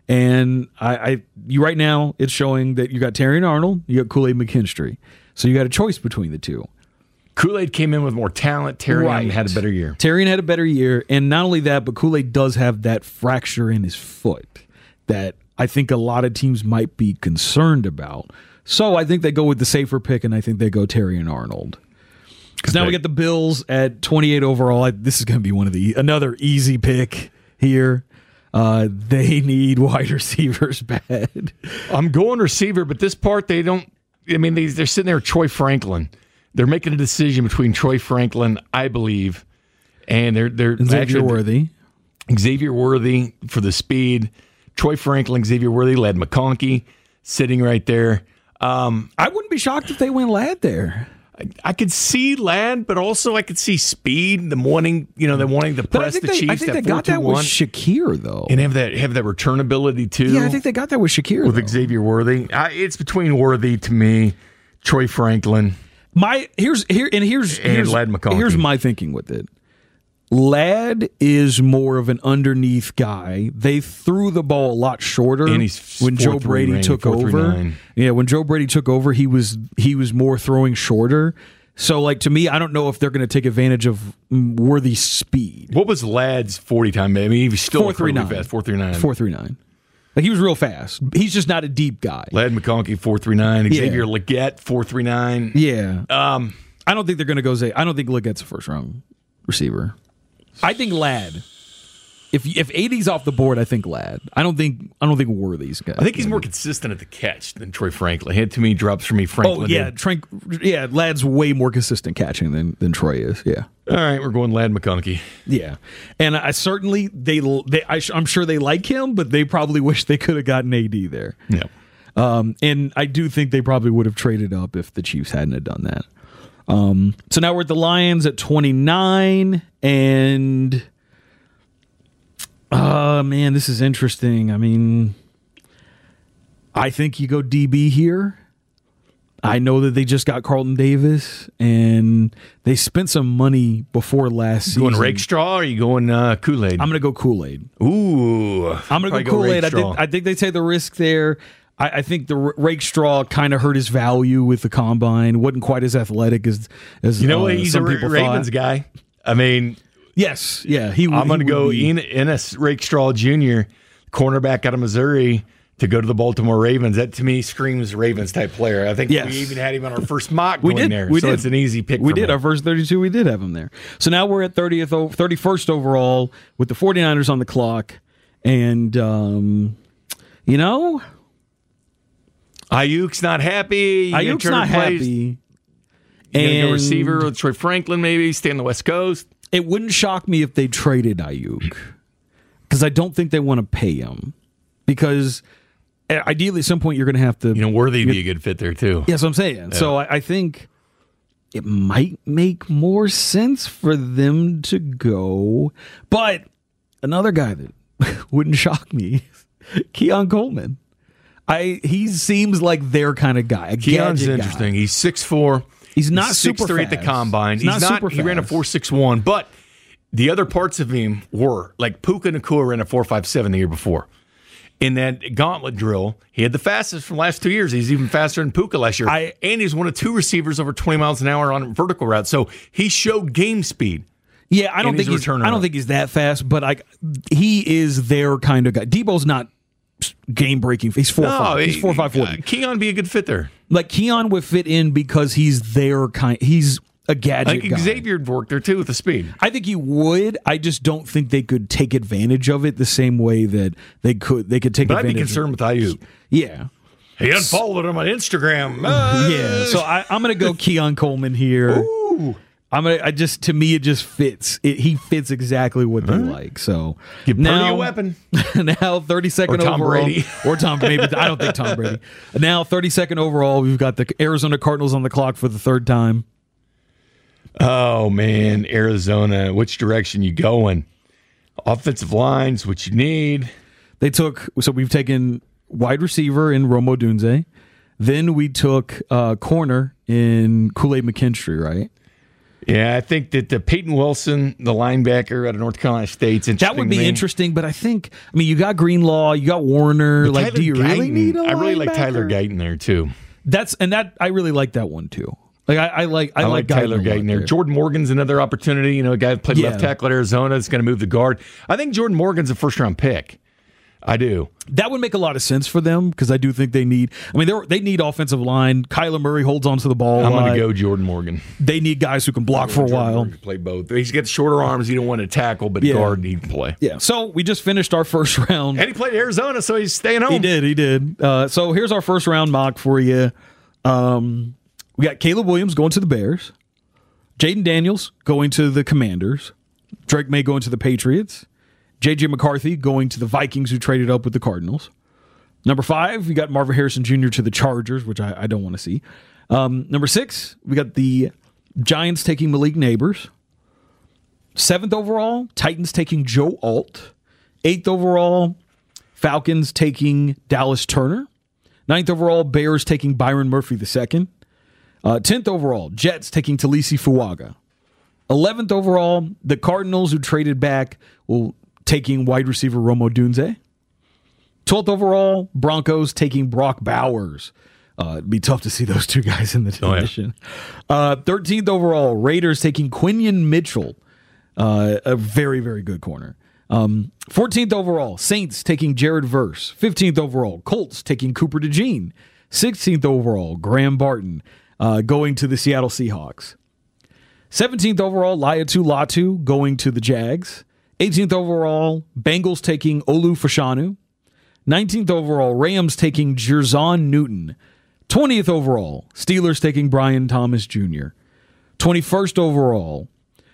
and I, I, you right now it's showing that you got Terrion Arnold, you got Kool-Aid McKinstry. So you got a choice between the two. Kool-Aid came in with more talent. Terry Right. had a better year. Terrion had a better year, and not only that, but Kool-Aid does have that fracture in his foot that I think a lot of teams might be concerned about. So I think they go with the safer pick, and I think they go Terrion Arnold. Because now we get the Bills at twenty-eight overall. I, this is going to be one of the another easy pick here. Uh, they need wide receivers bad. I'm going receiver, but this part they don't. I mean, they, they're sitting there with Troy Franklin. They're making a decision between Troy Franklin, I believe, and they're they're Xavier actually Worthy. Xavier Worthy for the speed. Troy Franklin, Xavier Worthy, Ladd McConkey sitting right there. Um, I wouldn't be shocked if they went Ladd there. I, I could see Ladd, but also I could see speed. The wanting, you know, the wanting to But I press think the they, Chiefs. I think that they got that with four two one, Shakir, though. and have that have that return ability too. Yeah, I think they got that with Shakir. with though. Xavier Worthy. I, it's between Worthy to me, Troy Franklin. My here's here and here's And here's, Ladd McConkey. here's my thinking with it. Ladd is more of an underneath guy. They threw the ball a lot shorter And he's when Joe four three Brady rating, took four three over. nine. Yeah, when Joe Brady took over, he was he was more throwing shorter. So, like to me, I don't know if they're going to take advantage of mm, Worthy's speed. What was Ladd's forty time? I mean, he was still Four three incredibly nine. fast. Four three nine. Four three nine. Like he was real fast. He's just not a deep guy. Ladd McConkey four three nine. Yeah. Xavier Legette four three nine. Yeah. Um, I don't think they're going to go. Say, I don't think Legette's a first round receiver. I think Ladd. If if eighty's off the board, I think Ladd. I don't think I don't think Worthy's guy. I think he's more consistent at the catch than Troy Franklin. He had too many drops for me. Franklin. Oh yeah, did. Trank, yeah. Ladd's way more consistent catching than than Troy is. Yeah. All right, we're going Ladd McConkey. Yeah, and I certainly they they I, I'm sure they like him, but they probably wish they could have gotten A D there. Yeah. Um, and I do think they probably would have traded up if the Chiefs hadn't have done that. Um, so now we're at the Lions at twenty-nine, and uh man, this is interesting. I mean, I think you go D B here. I know that they just got Carlton Davis, and they spent some money before last season. Going Rakestraw or are you going uh, Kool-Aid? I'm going to go Kool-Aid. Ooh. I'm going to go Kool-Aid. I think, I think they take the risk there. I, I think the R- Rakestraw kind of hurt his value with the combine. Wasn't quite as athletic as as You know uh, what? He's a some Ra- people Ravens thought. guy. I mean, Yes, yeah. He. I'm going to he go would be- En- Ennis Rakestraw Junior, cornerback out of Missouri, to go to the Baltimore Ravens. That to me screams Ravens type player. I think Yes. we even had him on our first mock We going did. there. We so did. it's an easy pick. We for did. me. Our first thirty-two, we did have him there. So now we're at thirtieth, o- thirty-first overall with the 49ers on the clock. And, um, you know, Ayuk's not happy. You gonna Ayuk's turn not to plays- happy. You gonna And go receiver with Troy Franklin, maybe stay on the West Coast. it wouldn't shock me if they traded Ayuk because I don't think they want to pay him. Because ideally, at some point, you're going to have to. You know, Worthy be a good fit there too. Yeah, that's what I'm saying. So I, I think it might make more sense for them to go. But another guy that wouldn't shock me, Keon Coleman. I he seems like their kind of guy. A Keon's gadget guy. interesting. He's six four. He's not six super three at the fast. combine. He's He's, not not. super He ran a fast. four six one, but The other parts of him were, like Puka Nacua ran a four five seven the year before. In that gauntlet drill, he had the fastest from the last two years. He's even faster than Puka last year. I, and he's one of two receivers over twenty miles an hour on vertical routes. So he showed game speed. Yeah, I don't think he's. I don't think he's that fast, but like he is their kind of guy. Debo's not game breaking. He's four. No, five. He's he, four five forty. Uh, Keon be a good fit there. Like Keon would fit in because he's their kind. He's a gadget I think guy. Xavier would work there too with the speed. I think he would. I just don't think they could take advantage of it the same way that they could. They could take. But I'd advantage be concerned with Ayuk. Yeah. He unfollowed him on Instagram. Uh, yeah. So I, I'm going to go Keon Coleman here. Ooh. I'm gonna. I just to me it just fits. It, he fits exactly what they right. like. So give Purdy now a weapon. Now thirty second or Tom overall, Brady. or Tom Brady. But I don't think Tom Brady. Now thirty second overall. We've got the Arizona Cardinals on the clock for the third time. Oh man, Arizona. Which direction you going? Offensive lines, what you need. They took. So we've taken wide receiver in Romo Dunze. Then we took uh, corner in Kool-Aid McKinstry. Right. Yeah, I think that the Peyton Wilson, the linebacker out of North Carolina State's interesting. That would be to me. interesting, but I think, I mean, you got Greenlaw, you got Warner. But like, Tyler do you Guyton, really need a I really linebacker? like Tyler Guyton there too. That's and that I really like that one too. Like I, I like I, I like like Tyler Guyton, Guyton there. there. Jordan Morgan's another opportunity. You know, a guy that played Yeah. left tackle at Arizona is going to move the guard. I think Jordan Morgan's a first round pick. I do. That would make a lot of sense for them because I do think they need. I mean, they they need offensive line. Kyler Murray holds on to the ball. I'm going to to go Jordan Morgan. They need guys who can block for a Jordan while. Morgan can play both. He's got shorter arms. He don't want to tackle, but Yeah. guard he can play. Yeah. So we just finished our first round. And he played Arizona, so he's staying home. He did. He did. Uh, so here's our first round mock for you. Um, we got Caleb Williams going to the Bears, Jaden Daniels going to the Commanders, Drake May going to the Patriots, J J McCarthy going to the Vikings, who traded up with the Cardinals. Number five, we got Marvin Harrison Junior to the Chargers, which I, I don't want to see. Um, number six, we got the Giants taking Malik Neighbors. Seventh overall, Titans taking Joe Alt. Eighth overall, Falcons taking Dallas Turner. Ninth overall, Bears taking Byron Murphy the second. Uh, tenth overall, Jets taking Talisi Fuaga. Eleventh overall, the Cardinals, who traded back, will taking wide receiver Romo Dunze. Twelfth overall, Broncos taking Brock Bowers. Uh, it'd be tough to see those two guys in the division. Oh, yeah. uh, thirteenth overall, Raiders taking Quinion Mitchell, uh, a very, very good corner. Um, fourteenth overall, Saints taking Jared Verse. fifteenth overall, Colts taking Cooper DeJean. sixteenth overall, Graham Barton uh, going to the Seattle Seahawks. seventeenth overall, Laiatu Latu going to the Jags. eighteenth overall, Bengals taking Olu Fashanu. nineteenth overall, Rams taking Jerzon Newton. twentieth overall, Steelers taking Brian Thomas Junior twenty-first overall,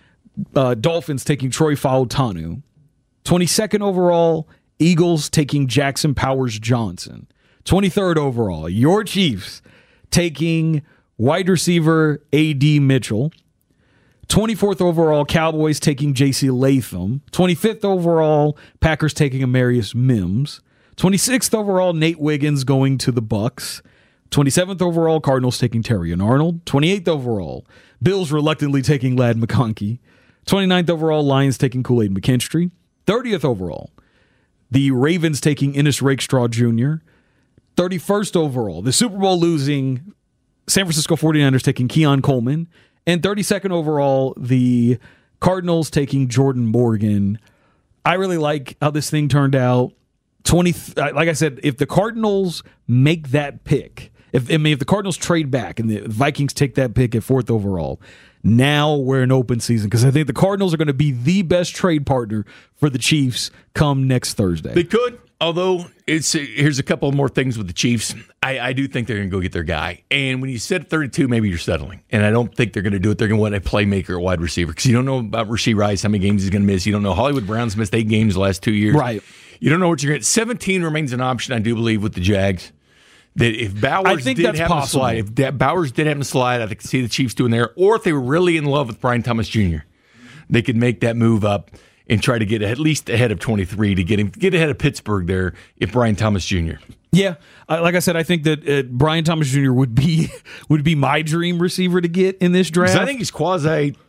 uh, Dolphins taking Troy Fautanu. twenty-second overall, Eagles taking Jackson Powers Johnson. twenty-third overall, your Chiefs taking wide receiver A D Mitchell. twenty-fourth overall, Cowboys taking J C Latham. twenty-fifth overall, Packers taking Amarius Mims. twenty-sixth overall, Nate Wiggins going to the Bucks. twenty-seventh overall, Cardinals taking Terrion Arnold. twenty-eighth overall, Bills reluctantly taking Ladd McConkey. twenty-ninth overall, Lions taking Kool-Aid McKinstry. thirtieth overall, the Ravens taking Ennis Rakestraw Junior thirty-first overall, the Super Bowl losing San Francisco forty-niners taking Keon Coleman. And thirty-second overall, the Cardinals taking Jordan Morgan. I really like how this thing turned out. twenty like I said, if the Cardinals make that pick, if I mean if the Cardinals trade back and the Vikings take that pick at fourth overall, now we're in open season because I think the Cardinals are going to be the best trade partner for the Chiefs come next Thursday. They could, although it's here's a couple more things with the Chiefs. I, I do think they're going to go get their guy. And when you said thirty-two, maybe you're settling. And I don't think they're going to do it. They're going to want a playmaker, a wide receiver, because you don't know about Rashee Rice, how many games he's going to miss. You don't know. Hollywood Brown's missed eight games the last two years. Right. You don't know what you're going to get. seventeen remains an option, I do believe, with the Jags. That if Bowers I think did that's happen possible. to slide, if da- Bowers did happen to slide, I could see the Chiefs doing there. Or if they were really in love with Brian Thomas Junior, they could make that move up and try to get at least ahead of twenty-three to get him get ahead of Pittsburgh there if Brian Thomas Junior Yeah, uh, like I said, I think that uh, Brian Thomas Junior would be would be my dream receiver to get in this draft. I think he's quasi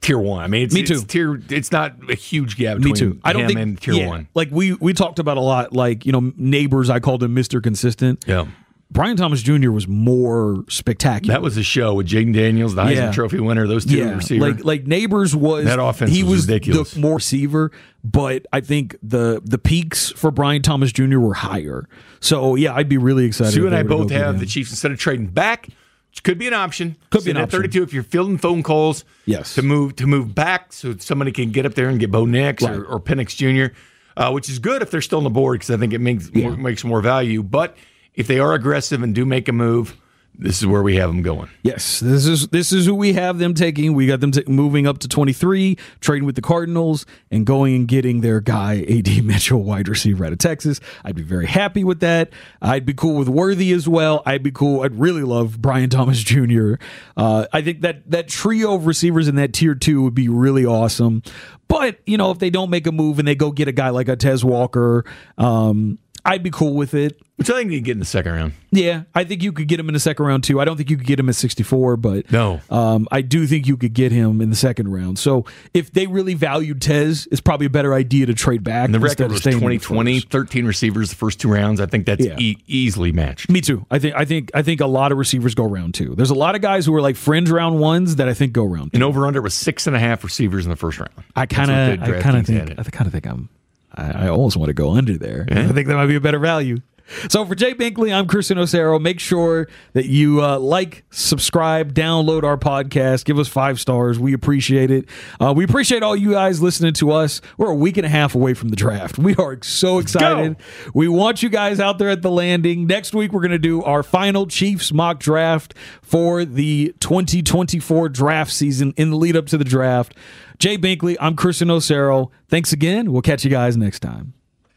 tier one. I mean, it's, Me too. It's tier. It's not a huge gap between Me too. I don't him think and tier yeah, one. Like we we talked about a lot. Like you know, Neighbors. I called him Mister Consistent. Yeah. Brian Thomas Junior was more spectacular. That was a show with Jaden Daniels, the Heisman Yeah. Trophy winner. Those two yeah, receivers. like like Neighbors was That offense he was was ridiculous. the more receiver, but I think the the peaks for Brian Thomas Junior were higher. So yeah, I'd be really excited. So you if and they I were to both go get have him. the Chiefs instead of trading back, which could be an option. Could be an Sitting at option. thirty-two if you're fielding phone calls. Yes. To move to move back so somebody can get up there and get Bo Nix Right. or, or Penix Junior, uh, which is good if they're still on the board because I think it makes Yeah. more, makes more value. But if they are aggressive and do make a move, this is where we have them going. Yes, this is this is who we have them taking. We got them t- moving up to twenty-three, trading with the Cardinals, and going and getting their guy A D Mitchell, wide receiver out of Texas. I'd be very happy with that. I'd be cool with Worthy as well. I'd be cool. I'd really love Brian Thomas Junior Uh, I think that that trio of receivers in that tier two would be really awesome. But you know, if they don't make a move and they go get a guy like a Tez Walker, um, I'd be cool with it. Which I think you can get in the second round. Yeah, I think you could get him in the second round too. I don't think you could get him at sixty-four, but No. um, I do think you could get him in the second round. So if they really valued Tez, it's probably a better idea to trade back. And the instead record of was staying in the twenty twenty, first. thirteen receivers the first two rounds. I think that's Yeah. e- easily matched. Me too. I think I think I think a lot of receivers go round two. There's a lot of guys who are like fringe round ones that I think go round two. And over under was six and a half receivers in the first round. I That's kind what of the I kind of DraftKings think had it. I kind of think I'm I, I almost want to go under there. Yeah. I think that might be a better value. So for Jay Binkley, I'm Christian Osero. Make sure that you uh, like, subscribe, download our podcast, give us five stars. We appreciate it. Uh, we appreciate all you guys listening to us. We're a week and a half away from the draft. We are so excited. We want you guys out there at the landing. Next week, we're going to do our final Chiefs mock draft for the twenty twenty-four draft season in the lead up to the draft. Jay Binkley, I'm Christian Osero. Thanks again. We'll catch you guys next time.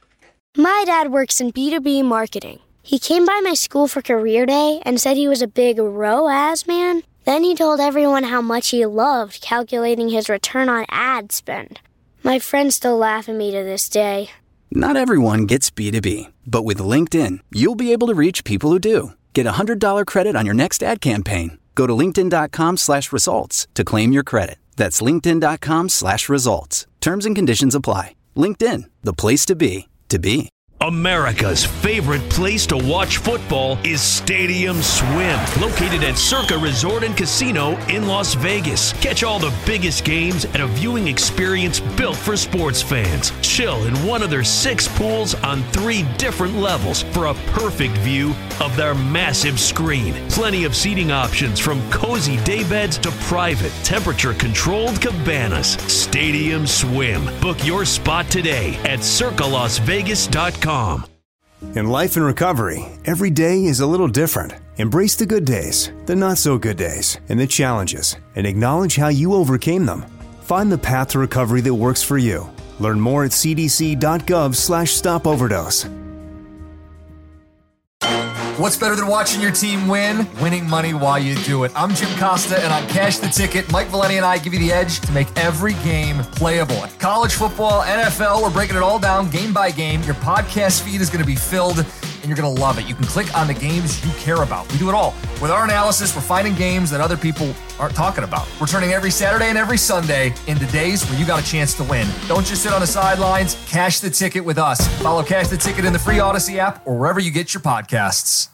My dad works in B two B marketing. He came by my school for career day and said he was a big R O A S man. Then he told everyone how much he loved calculating his return on ad spend. My friends still laugh at me to this day. Not everyone gets B two B, but with LinkedIn, you'll be able to reach people who do. Get a one hundred dollars credit on your next ad campaign. Go to linkedin.com slash results to claim your credit. That's linkedin.com slash results. Terms and conditions apply. LinkedIn, the place to be, to be. America's favorite place to watch football is Stadium Swim, located at Circa Resort and Casino in Las Vegas. Catch all the biggest games at a viewing experience built for sports fans. Chill in one of their six pools on three different levels for a perfect view of their massive screen. Plenty of seating options from cozy daybeds to private, temperature-controlled cabanas. Stadium Swim. Book your spot today at circa las vegas dot com. In life and recovery, every day is a little different. Embrace the good days, the not so good days, and the challenges, and acknowledge how you overcame them. Find the path to recovery that works for you. Learn more at cdc.gov slash stop overdose. What's better than watching your team win? Winning money while you do it. I'm Jim Costa, and on Cash the Ticket, Mike Valeni and I give you the edge to make every game playable. College football, N F L, we're breaking it all down game by game. Your podcast feed is going to be filled, and you're going to love it. You can click on the games you care about. We do it all. With our analysis, we're finding games that other people aren't talking about. We're turning every Saturday and every Sunday into days where you got a chance to win. Don't just sit on the sidelines. Cash the Ticket with us. Follow Cash the Ticket in the free Odyssey app or wherever you get your podcasts.